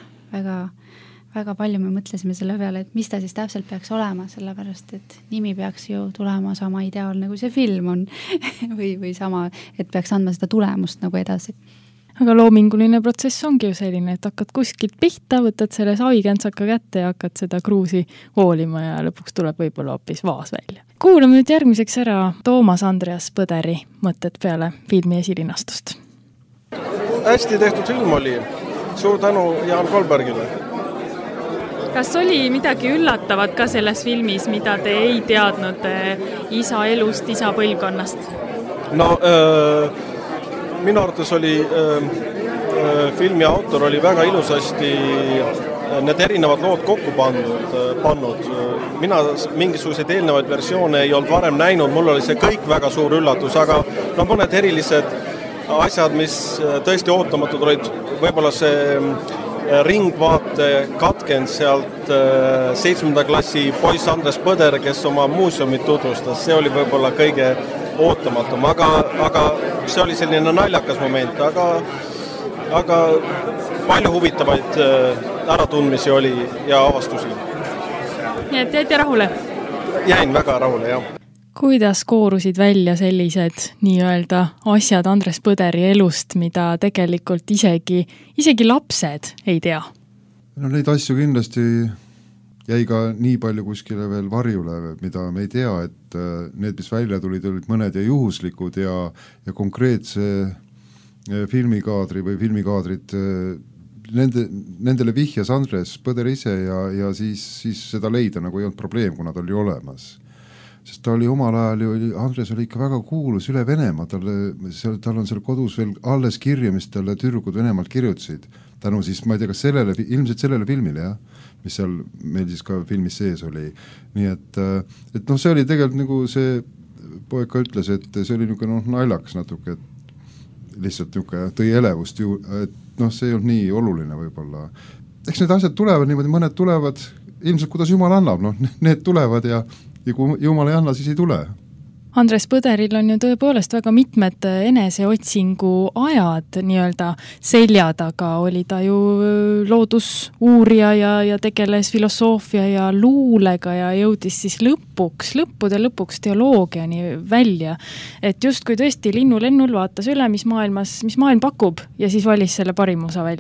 väga palju me mõtlesime selle peale, et mis ta siis täpselt peaks olema, sellepärast, et nimi peaks ju tulema sama ideaalne, kui see film on või sama, et peaks andma seda tulemust nagu edasi. Aga loominguline protsess ongi ju selline, et hakkad kuskilt pihta, võtad selle savikentsaka kätte ja hakkad seda kruusi hoolima ja lõpuks tuleb võib-olla hoopis vaas välja. Kuulame nüüd järgmiseks ära Toomas Andreas Põderi mõtted peale filmi esilinastust. Hästi tehtud film oli. Suur tänu Jaan Kolbergile. Kas oli midagi üllatavat ka selles filmis, mida te ei teadnud isa elust, isa põlvkonnast? No minu arvates oli filmi autor oli väga ilusasti need erinevad lood kokku pannud. Mina mingisuguseid eelnevaid versioone ei olnud varem näinud, mul oli see kõik väga suur üllatus, aga mõned erilised asjad, mis tõesti ootamatud olid, võib-olla see ringvaate katkend sealt 7. klassi poiss Andres Põder, kes oma muuseumit tutvustas, see oli võib-olla kõige ootamatum, aga see oli selline naljakas moment, aga palju huvitavaid äratundmisi oli ja avastusi. Nii et jäite rahule? Jäin väga rahule, jah. Kuidas koorusid välja sellised nii-öelda asjad Andres Põderi elust, mida tegelikult isegi lapsed ei tea? No neid asju kindlasti jäi ka nii palju kuskile veel varjule, mida me ei tea, et need, mis välja tulid, olid mõned ja juhuslikud ja konkreetse filmikaadri või filmikaadrid, nendele vihjas Andres Põder ise ja siis seda leida nagu ei olnud probleem, kuna ta oli olemas. Sest ta oli omal ajal ju, Andres oli ikka väga kuulus üle Venemaa, tal on seal kodus veel alles kirju, mis talle tüdrukud Venemaalt kirjutasid. Tänu siis, ma ei tea, kas ilmselt sellele filmile, jah, mis seal meil siis ka filmis sees oli. Nii et see oli tegelikult nagu see poeg ka ütles, et see oli naljakas natuke, et lihtsalt tõi elevust ju, et see ei olnud nii oluline võib-olla. Eks need asjad tulevad niimoodi, mõned tulevad, ilmselt kuidas Jumal annab, need tulevad ja kui Jumal ei anna, siis ei tule. Andres Põderil on ju tõepoolest väga mitmed eneseotsingu ajad nii-öelda selja taga. Oli ta ju loodusuurija ja tegeles filosoofia ja luulega ja jõudis siis lõppude lõpuks teoloogiani välja. Et just kui tõesti linnulennul vaatas üle, mis maailm pakub ja siis valis selle parim osa välja.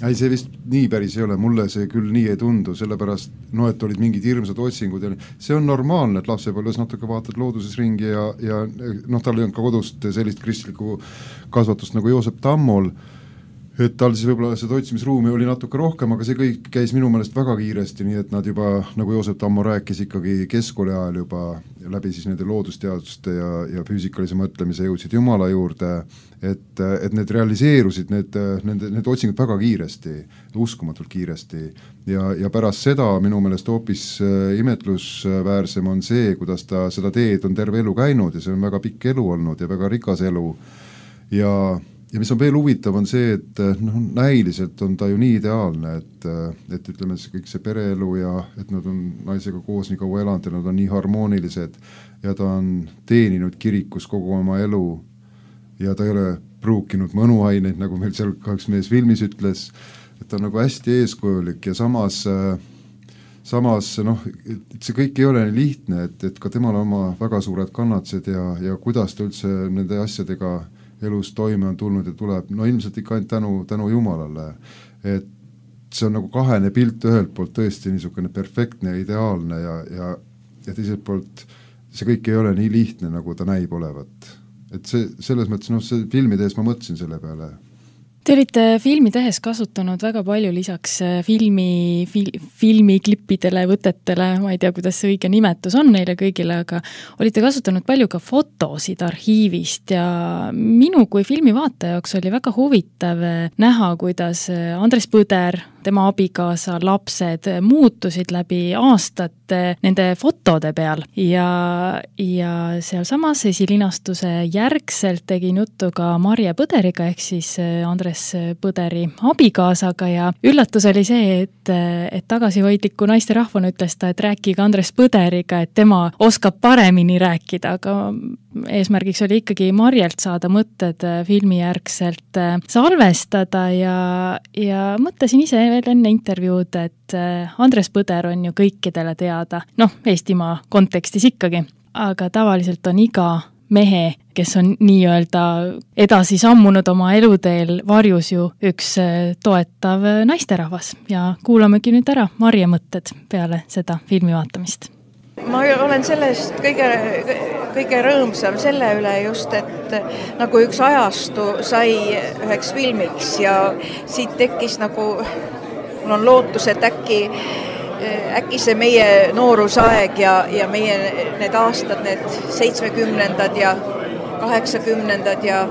Ei, see vist nii päris ei ole, mulle see küll nii ei tundu, sellepärast et olid mingid hirmsad otsingud ja see on normaalne, et lapsepõlves natuke vaatad looduses ringi ja tal ei olnud ka kodust sellist kristlikku kasvatust nagu Joosep Tammol, et tal siis võib-olla seda otsimisruumi oli natuke rohkem, aga see kõik käis minu meelest väga kiiresti, nii et nad juba, nagu Joosep Tammo rääkis, ikkagi keskkooli ajal juba läbi siis nende loodusteaduste ja füüsikalise mõtlemise jõudsid Jumala juurde, et need realiseerusid, need otsingud väga kiiresti, uskumatult kiiresti ja pärast seda minu meelest hoopis imetlusväärsem on see, kuidas ta seda teed on terve elu käinud ja see on väga pikk elu olnud ja väga rikas elu ja mis on veel huvitav on see, et näiliselt on ta ju nii ideaalne, et ütleme kõik see pereelu ja et nad on naisega koos nii kaua elanud ja nad on nii harmoonilised ja ta on teeninud kirikus kogu oma elu ja ta ei ole pruukinud mõnuaineid, nagu meil seal kaheks mees filmis ütles, et ta on nagu hästi eeskujulik ja samas see kõik ei ole nii lihtne, et ka temal on oma väga suured kannatused ja kuidas ta üldse nende asjadega elus toime on tulnud ja tuleb, ilmselt ikka ainult tänu Jumalale, et see on nagu kahene pilt ühelt poolt tõesti niisugune perfektne ja ideaalne ja teiselt poolt see kõik ei ole nii lihtne, nagu ta näib olevat. Et see selles mõttes, see filmi tehes ma mõtlesin selle peale. Te olite filmi tehes kasutanud väga palju lisaks filmiklippidele, võtetele, ma ei tea, kuidas see õige nimetus on neile kõigile, aga olite kasutanud palju ka fotosid arhiivist ja minu kui filmivaataja jaoks oli väga huvitav näha, kuidas Andres Põder, tema abikaasa, lapsed muutusid läbi aastate nende fotode peal ja sealsamas esilinastuse järgselt tegin juttu ka Marje Põderiga ehk siis Andres Põderi abikaasaga ja üllatus oli see, et tagasihoidliku naisterahvana ütles ta, et rääkige Andres Põderiga, et tema oskab paremini rääkida, aga eesmärgiks oli ikkagi Marjelt saada mõtted filmi järgselt salvestada ja mõtlesin ise veel enne intervjuud, et Andres Põder on ju kõikidele teada, Eestimaa kontekstis ikkagi, aga tavaliselt on iga mehe, kes on nii-öelda edasi sammunud oma eluteel varjus ju üks toetav naisterahvas ja kuulamegi nüüd ära Marje mõtted peale seda filmi vaatamist. Ma olen sellest kõige rõõmsam selle üle just, et nagu üks ajastu sai üheks filmiks ja siit tekkis nagu, mul on lootus, et äkki see meie noorusaeg ja meie need aastad, need 70-ndad ja 80-ndad ja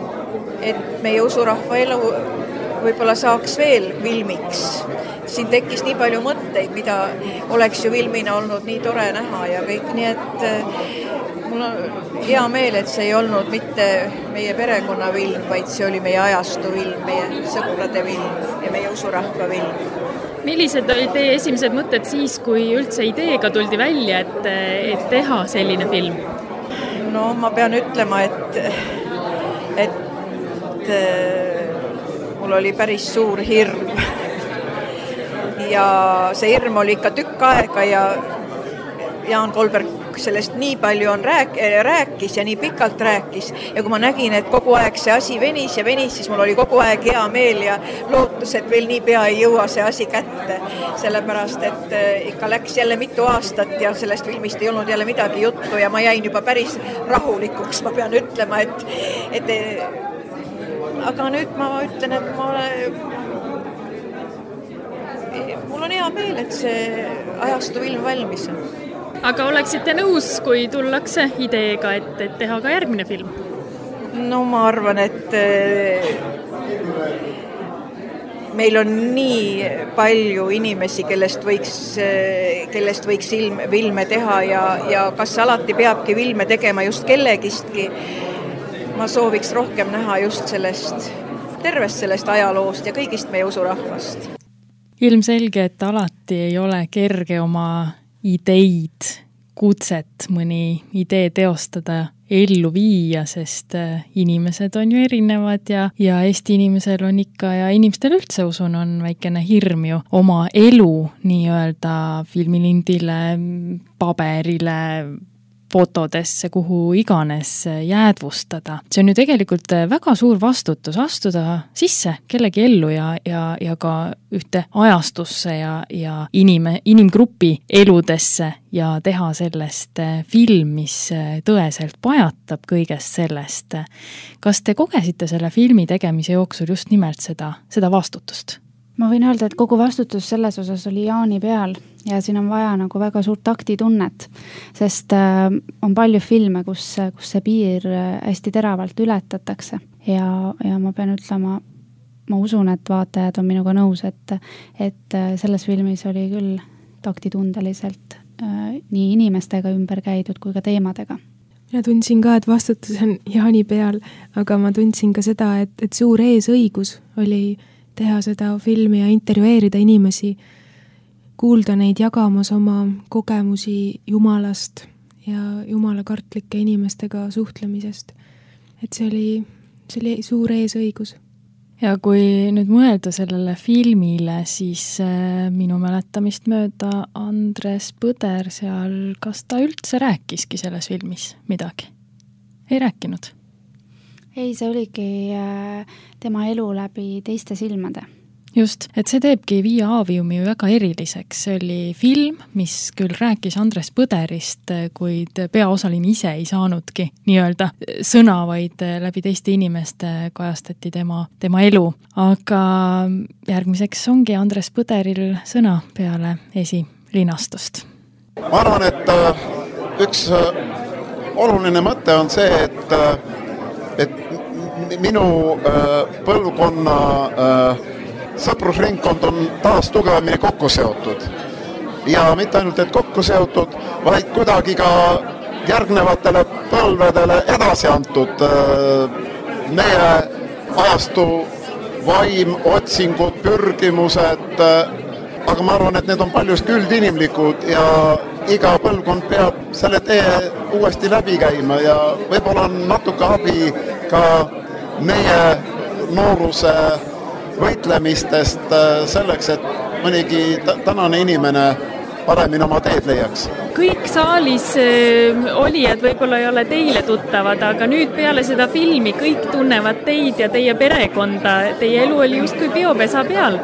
et meie usurahva elu võib-olla saaks veel filmiks. Siin tekkis nii palju mõtteid, mida oleks ju filmina olnud nii tore näha ja kõik, nii et mul on hea meel, et see ei olnud mitte meie perekonna film, vaid see oli meie ajastu film, meie sõprade film ja meie usurahva film. Millised olid teie esimesed mõtted siis, kui üldse ideega tuldi välja, et teha selline film? No ma pean ütlema, et mul oli päris suur hirm ja see hirm oli ikka tükk aega ja Jaan Kolberg sellest nii palju rääkis ja nii pikalt rääkis ja kui ma nägin, et kogu aeg see asi venis, siis mul oli kogu aeg hea meel ja lootus, et veel nii pea ei jõua see asi kätte, sellepärast et ikka läks jälle mitu aastat ja sellest filmist ei olnud jälle midagi juttu ja ma jäin juba päris rahulikuks, ma pean ütlema, et aga nüüd ma ütlen, et mul on hea meel, et see ajastu film valmis on. Aga oleksite nõus, kui tullakse ideega, et teha ka järgmine film? No ma arvan, et meil on nii palju inimesi, kellest võiks filme teha ja kas alati peabki filme tegema just kellegistki. Ma sooviks rohkem näha just tervest sellest ajaloost ja kõigist meie usurahvast. Ilmselge, et alati ei ole kerge oma ideid, kutset, mõni idee teostada, ellu viia, sest inimesed on ju erinevad ja Eesti inimesel on ikka ja inimestel üldse usun on väikene hirm ju oma elu nii-öelda filmilindile, paberile fotodesse, kuhu iganes jäädvustada. See on ju tegelikult väga suur vastutus astuda sisse kellegi ellu ja ka ühte ajastusse ja inimgrupi eludesse ja teha sellest film, mis tõeselt pajatab kõigest sellest. Kas te kogesite selle filmi tegemise jooksul just nimelt seda vastutust? Ma võin öelda, et kogu vastutus selles osas oli Jaani peal ja siin on vaja nagu väga suurt taktitunnet, sest on palju filme, kus see piir hästi teravalt ületatakse ja ma pean ütlema, ma usun, et vaatajad on minuga nõus, et selles filmis oli küll taktitundeliselt nii inimestega ümber käidud kui ka teemadega. Mina tundsin ka, et vastutus on Jaani peal, aga ma tundsin ka seda, et suur eesõigus oli teha seda filmi ja intervjueerida inimesi, kuulda neid jagamas oma kogemusi Jumalast ja Jumala kartlike inimestega suhtlemisest. Et see oli suur eesõigus. Ja kui nüüd mõelda sellele filmile, siis minu mäletamist mööda Andres Põder seal, kas ta üldse rääkiski selles filmis midagi? Ei rääkinud? Ei, see oligi tema elu läbi teiste silmade. Just, et see teebki Via Aviumi väga eriliseks. See oli film, mis küll rääkis Andres Põderist, kuid peaosaline ise ei saanudki nii-öelda sõna, vaid läbi teiste inimeste kajastati tema elu. Aga järgmiseks ongi Andres Põderil sõna peale esilinastust. Ma arvan, et üks oluline mõte on see, et minu põlvkonna sõprusringkond on taas tugevamini kokku seotud. Ja mitte ainult, et kokku seotud, vaid kuidagi ka järgnevatele põlvedele edasi antud meie ajastu vaim, otsingud, pürgimused, aga ma arvan, et need on paljust üldinimlikud ja iga põlvkond peab selle tee uuesti läbi käima ja võib-olla on natuke abi ka meie nooruse võitlemistest selleks, et mõnigi tänane inimene paremini oma teed leiaks. Kõik saalis olijad võib-olla ei ole teile tuttavad, aga nüüd peale seda filmi kõik tunnevad teid ja teie perekonda. Teie elu oli justkui biopesa peal.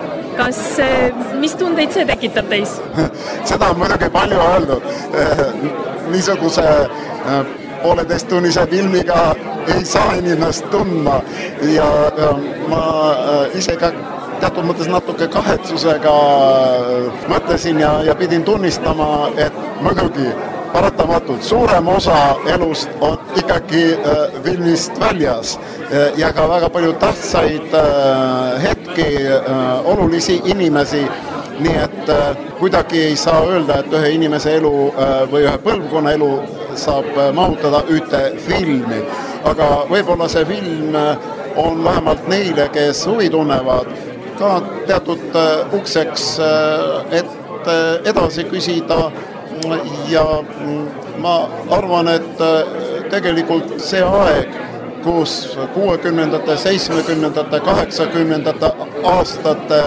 Mis tundeid see tekitab teis? Seda on muidugi palju öeldud. Niisuguse pooleteisttunnise filmiga ei saa inimest tundma ja ma ise ka teatud mõttes natuke kahetsusega mõtlesin ja pidin tunnistama, et muidugi paratamatult suurem osa elust on ikkagi filmist väljas ja ka väga palju tähtsaid hetki, olulisi inimesi, nii et kuidagi ei saa öelda, et ühe inimese elu või ühe põlvkonna elu saab mahutada ühte filmi, aga võib-olla see film on vähemalt neile, kes huvi tunnevad, ka teatud ukseks, et edasi küsida ja ma arvan, et tegelikult see aeg, kus 60-ndate, 70-ndate, 80-ndate aastate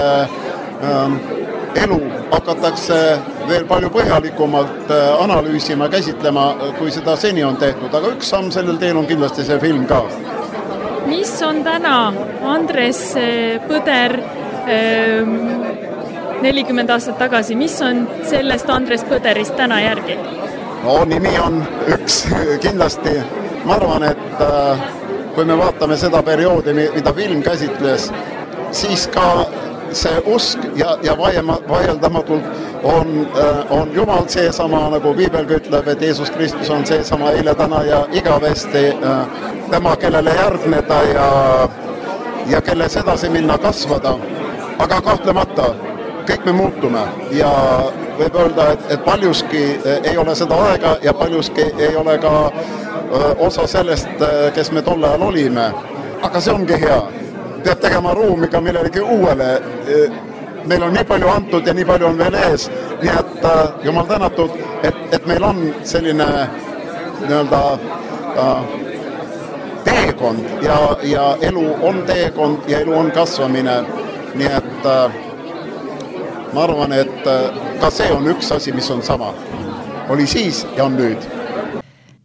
elu hakatakse veel palju põhjalikumalt analüüsima, käsitlema, kui seda seni on tehtud, aga üks samm sellel teel on kindlasti see film ka. Mis on täna Andres Põder 40 aastat tagasi, mis on sellest Andres Põderist täna järgi? No nimi on üks kindlasti. Ma arvan, et kui me vaatame seda perioodi, mida film käsitles, siis ka see usk ja vaieldamatult on Jumal seesama, nagu Piibelgi ütleb, et Jeesus Kristus on seesama eile, täna ja igavesti tema, kellele järgneda ja kelles edasi minna, kasvada. Aga kahtlemata kõik me muutume ja võib öelda, et paljuski ei ole seda aega ja paljuski ei ole ka osa sellest, kes me tol ajal olime. Aga see ongi hea. Peab tegema ruumi ka millelegi uuele. Meil on nii palju antud ja nii palju on veel ees, nii et Jumal tänatud, et meil on selline nii-öelda teekond ja elu on teekond ja elu on kasvamine, nii et ma arvan, et ka see on üks asi, mis on sama. Oli siis ja on nüüd.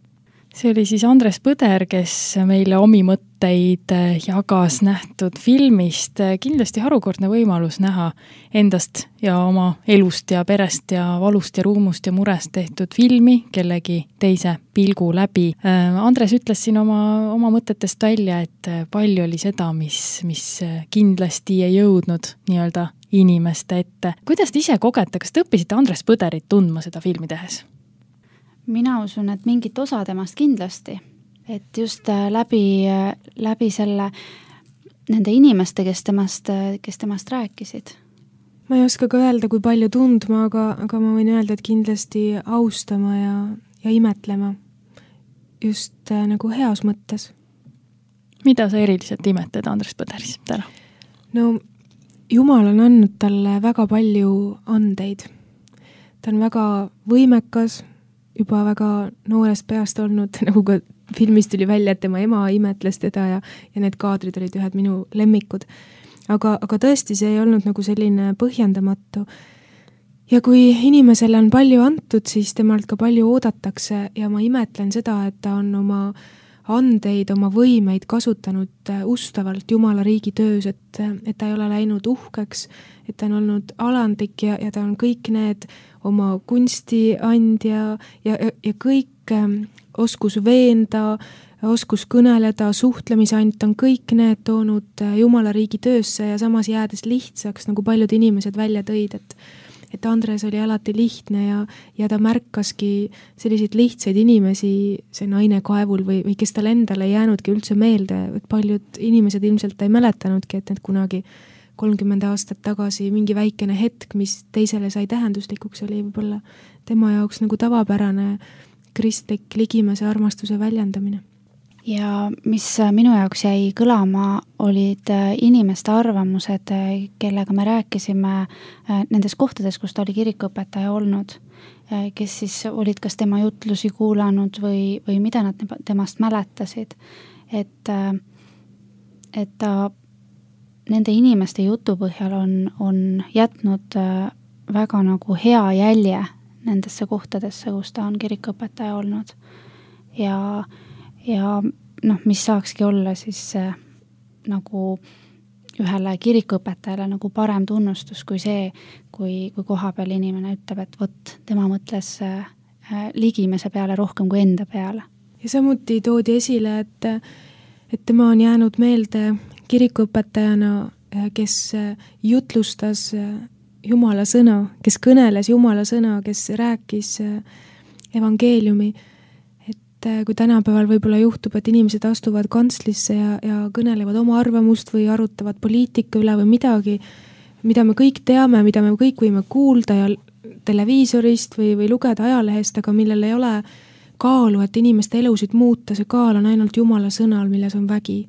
See oli siis Andres Põder, kes meile omi mõtteid jagas nähtud filmist. Kindlasti harukordne võimalus näha endast ja oma elust ja perest ja valust ja ruumust ja murest tehtud filmi kellegi teise pilgu läbi. Andres ütles siin oma mõtetest välja, et palju oli seda, mis kindlasti ei jõudnud nii-öelda inimeste ette. Kuidas te ise kogete, kas te õppisite Andres Põderit tundma seda filmi tehes? Mina usun, et mingit osa temast kindlasti, et just läbi selle nende inimeste, kes temast rääkisid. Ma ei oska ka öelda, kui palju tundma, aga ma võin öelda, et kindlasti austama ja imetlema just nagu heas mõttes. Mida sa eriliselt imetled Andres Põderis täna? No Jumal on andnud talle väga palju andeid. Ta on väga võimekas, juba väga noorest peast olnud, nagu ka filmis tuli välja, et tema ema imetles teda ja need kaadrid olid ühed minu lemmikud. Aga tõesti, see ei olnud nagu selline põhjendamatu. Ja kui inimesele on palju antud, siis temalt ka palju oodatakse ja ma imetlen seda, et ta on oma andeid, oma võimeid kasutanud ustavalt Jumala riigi töös, et ta ei ole läinud uhkeks, et ta on olnud alandlik ja ta on kõik need oma kunstiandja ja kõik oskus veenda, oskus kõneleda, suhtlemisand, ta on kõik need toonud Jumala riigi töösse ja samas jäädes lihtsaks, nagu paljud inimesed välja tõid, et Andres oli alati lihtne ja ta märkaski selliseid lihtsaid inimesi, see naine kaevul või kes tal endale ei jäänudki üldse meelde, et paljud inimesed ilmselt ei mäletanudki, et need kunagi 30 aastat tagasi mingi väikene hetk, mis teisele sai tähenduslikuks, oli võib-olla tema jaoks nagu tavapärane kristlik ligimese armastuse väljendamine. Ja mis minu jaoks jäi kõlama, olid inimeste arvamused, kellega me rääkisime nendes kohtades, kus ta oli kirikuõpetaja olnud, kes siis olid kas tema jutlusi kuulanud või mida nad temast mäletasid. Et ta nende inimeste jutu põhjal on jätnud väga nagu hea jälje nendesse kohtadesse, kus ta on kirikuõpetaja olnud. Ja mis saakski olla siis nagu ühele kirikuõpetajale nagu parem tunnustus kui see, kui koha peal inimene ütleb, et võt, tema mõtles ligimese peale rohkem kui enda peale. Ja samuti toodi esile, et tema on jäänud meelde kirikuõpetajana, kes jutlustas Jumala sõna, kes kõneles Jumala sõna, kes rääkis evangeeliumi. Kui tänapäeval võib-olla juhtub, et inimesed astuvad kantslisse ja kõnelevad oma arvamust või arutavad poliitika üle või midagi, mida me kõik teame, mida me kõik võime kuulda ja televiisorist või lugeda ajalehest, aga millel ei ole kaalu, et inimeste elusid muuta, see kaal on ainult Jumala sõnal, milles on vägi.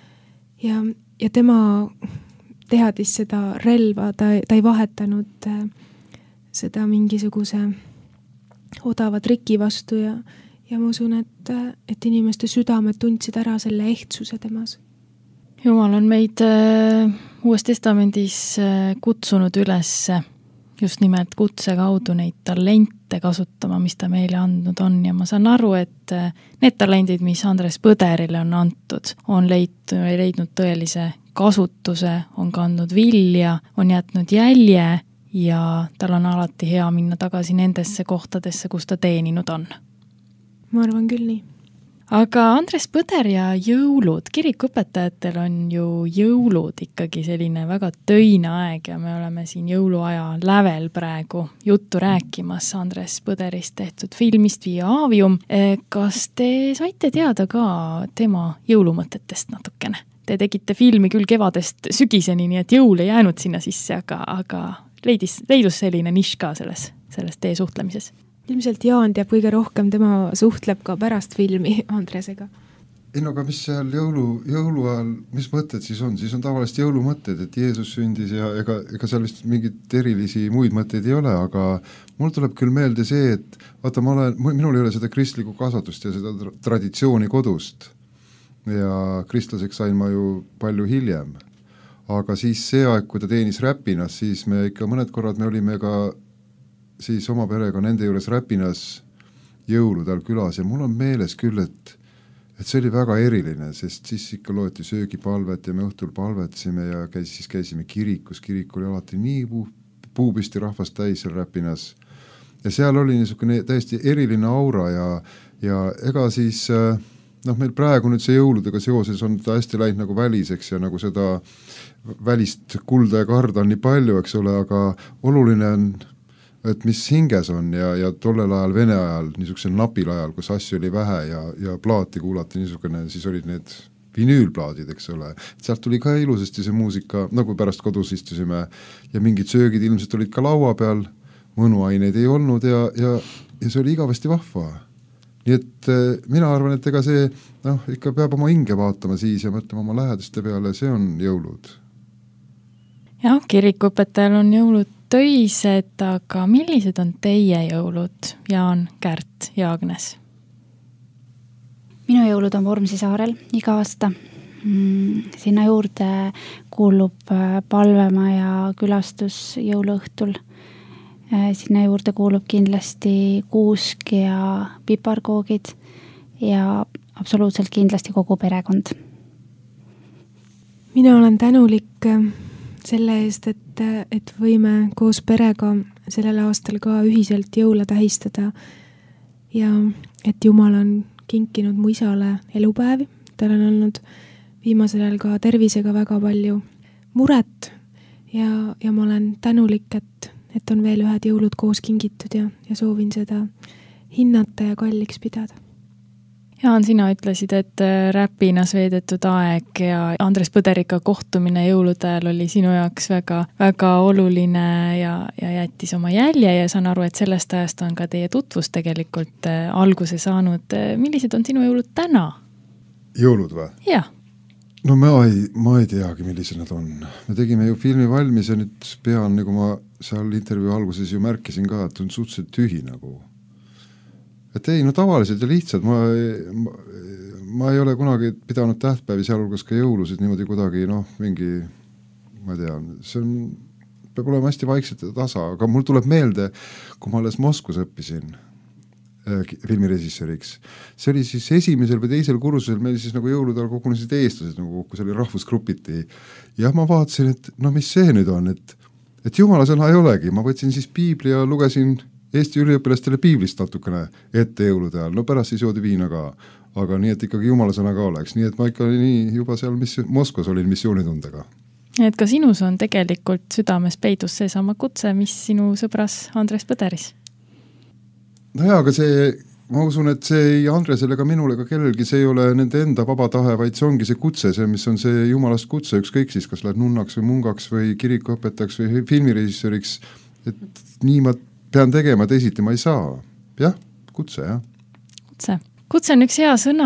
Ja tema teadis seda relva, ta ei vahetanud seda mingisuguse odava triki vastu ja ma usun, et inimeste südamed tundsid ära selle ehtsuse temas. Jumal on meid Uues Testamendis kutsunud üles just nimelt kutse kaudu neid talente kasutama, mis ta meile andnud on ja ma saan aru, et need talendid, mis Andres Põderile on antud, on leidnud tõelise kasutuse, on kandnud vilja, on jätnud jälje ja tal on alati hea minna tagasi nendesse kohtadesse, kus ta teeninud on. Ma arvan küll nii. Aga Andres Põder ja jõulud, kirikuõpetajatel on ju jõulud ikkagi selline väga töine aeg ja me oleme siin jõuluaja lävel praegu juttu rääkimas Andres Põderist tehtud filmist Via Avium. Kas te saite teada ka tema jõulumõtetest natukene? Te tegite filmi küll kevadest sügiseni, nii et jõul ei jäänud sinna sisse, aga leidus selline nišš ka selles teie suhtlemises? Ilmselt Jaan teab kõige rohkem, tema suhtleb ka pärast filmi Andresega. Ei no aga mis seal jõuluajal, mis mõtted siis on? Siis on tavaliselt jõulumõtted, et Jeesus sündis ja ega seal vist mingit erilisi muid mõtteid ei ole, aga mul tuleb küll meelde see, et vaata, minul ei ole seda kristlikku kasvatust ja seda traditsiooni kodust ja kristlaseks sain ma ju palju hiljem. Aga siis see aeg, kui ta teenis Räpinas, siis me ikka mõned korrad me olime ka siis oma perega nende juures Räpinas jõulud all külas ja mul on meeles küll, et see oli väga eriline, sest siis ikka loeti söögipalvet ja me õhtul palvetasime ja käisime kirikus, kirik oli alati nii puupisti rahvast täis seal Räpinas. Ja seal oli niisugune täiesti eriline aura ja ega siis meil praegu nüüd see jõuludega seoses on ta hästi läinud nagu väliseks ja nagu seda välist kulda ja karda on nii palju, eks ole, aga oluline on, et mis hinges on ja tollel ajal Vene ajal, niisugusel napil ajal, kus asju oli vähe ja plaati kuulati niisugune, siis olid need vinüülplaadid, eks ole. Sealt tuli ka ilusasti see muusika, nagu pärast kodus istusime ja mingid söögid ilmselt olid ka laua peal, mõnuaineid ei olnud ja see oli igavesti vahva. Nii et mina arvan, et ega see ikka peab oma hinge vaatama siis ja mõtlema oma lähedaste peale, see on jõulud. Jah, kirikuõpetajal on jõulud töised, aga millised on teie jõulud, Jaan, Kärt ja Agnes? Minu jõulud on Vormsi saarel iga aasta. Sinna juurde kuulub palvema ja külastus jõuluõhtul. Sinna juurde kuulub kindlasti kuusk ja piparkoogid ja absoluutselt kindlasti kogu perekond. Mina olen tänulik selle eest, et võime koos perega sellel aastal ka ühiselt jõule tähistada ja et Jumal on kinkinud mu isale elupäevi. Tal on olnud viimasel ajal ka tervisega väga palju muret ja ma olen tänulik, et on veel ühed jõulud koos kingitud ja soovin seda hinnata ja kalliks pidada. Jaan, sina ütlesid, et Räpinas veedetud aeg ja Andres Põderika kohtumine jõulude ajal oli sinu jaoks väga, väga oluline ja jättis oma jälje ja saan aru, et sellest ajast on ka teie tutvus tegelikult alguse saanud. Millised on sinu jõulud täna? Jõulud või? Jah. No ma ei teagi, millised nad on. Me tegime ju filmi valmis ja nüüd pean, nagu ma seal intervjuu alguses ju märkisin ka, et on suhteliselt tühi nagu. Et ei, no tavaliselt ja lihtsalt, ma ei ole kunagi pidanud tähtpäevi, sealhulgas ka jõulusid niimoodi kuidagi, mingi, ma tean, see peab olema hästi vaikselt ja tasa, aga mul tuleb meelde, kui ma alles Moskvas õppisin filmirežissööriks. See oli siis esimesel või teisel kursusel, meil siis nagu jõulude ajal kogunesid eestlased nagu kokku, see oli rahvusgrupiti. Ja ma vaatasin, et mis see nüüd on, et jumala sõna ei olegi, ma võtsin siis piibli ja lugesin Eesti üliõpilastele piiblist natukene ette jõulude ajal, no pärast siis joodi viina ka, aga nii, et ikkagi jumala sõna ka oleks, nii et ma ikka nii juba seal Moskvas olin missioonitundega. Et ka sinus on tegelikult südames peidus seesama kutse, mis sinu sõbras Andres Põderis? No jaa, aga ma usun, et see ei Andresele ega minule ega kellelgi, see ei ole nende enda vaba tahe, vaid see ongi see kutse, see, mis on see jumalast kutse, ükskõik siis, kas lähed nunnaks või mungaks või kirikuõpetajaks või filmirežissööriks, et nii ma pean tegema, teisiti ma ei saa. Jah, kutse, jah. Kutse on üks hea sõna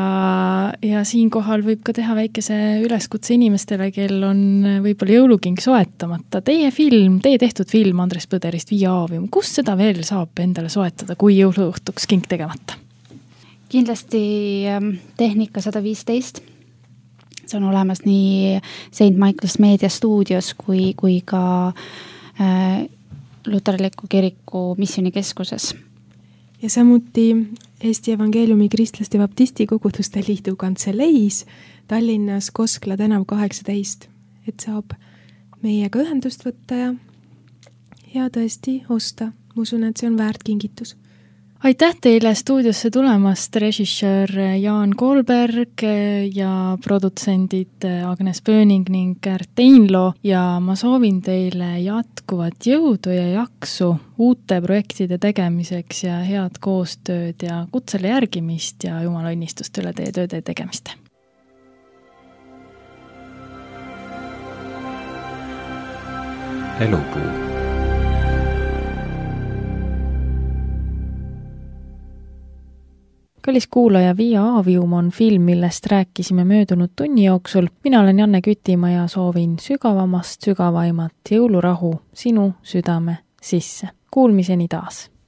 ja siinkohal võib ka teha väikese üleskutse inimestele, kel on võib-olla jõuluking soetamata. Teie tehtud film Andres Põderist Via Aavium, kus seda veel saab endale soetada, kui jõuluõhtuks king tegemata? Kindlasti Tehnika 115. See on olemas nii St. Michael's Media Studios kui ka Luterliku kiriku missioonikeskuses. Ja samuti Eesti Evangeeliumi Kristlaste Baptisti Koguduste Liidu kantseleis Tallinnas Koskla tänav 18, et saab meiega ühendust võtta ja tõesti osta. Ma usun, et see on väärt kingitus. Aitäh teile stuudiosse tulemast, režissöör Jaan Koolberg ja produtsendid Agnes Pööning ning Kärt Teinlo ja ma soovin teile jätkuvat jõudu ja jaksu uute projektide tegemiseks ja head koostööd ja kutsele järgimist ja Jumala õnnistust üle teie tööde tegemist. Elupuu. Kallis kuulaja, Via Aavium on film, millest rääkisime möödunud tunni jooksul. Mina olen Janne Kütimaa ja soovin sügavamast sügavaimat jõulurahu sinu südame sisse. Kuulmiseni taas!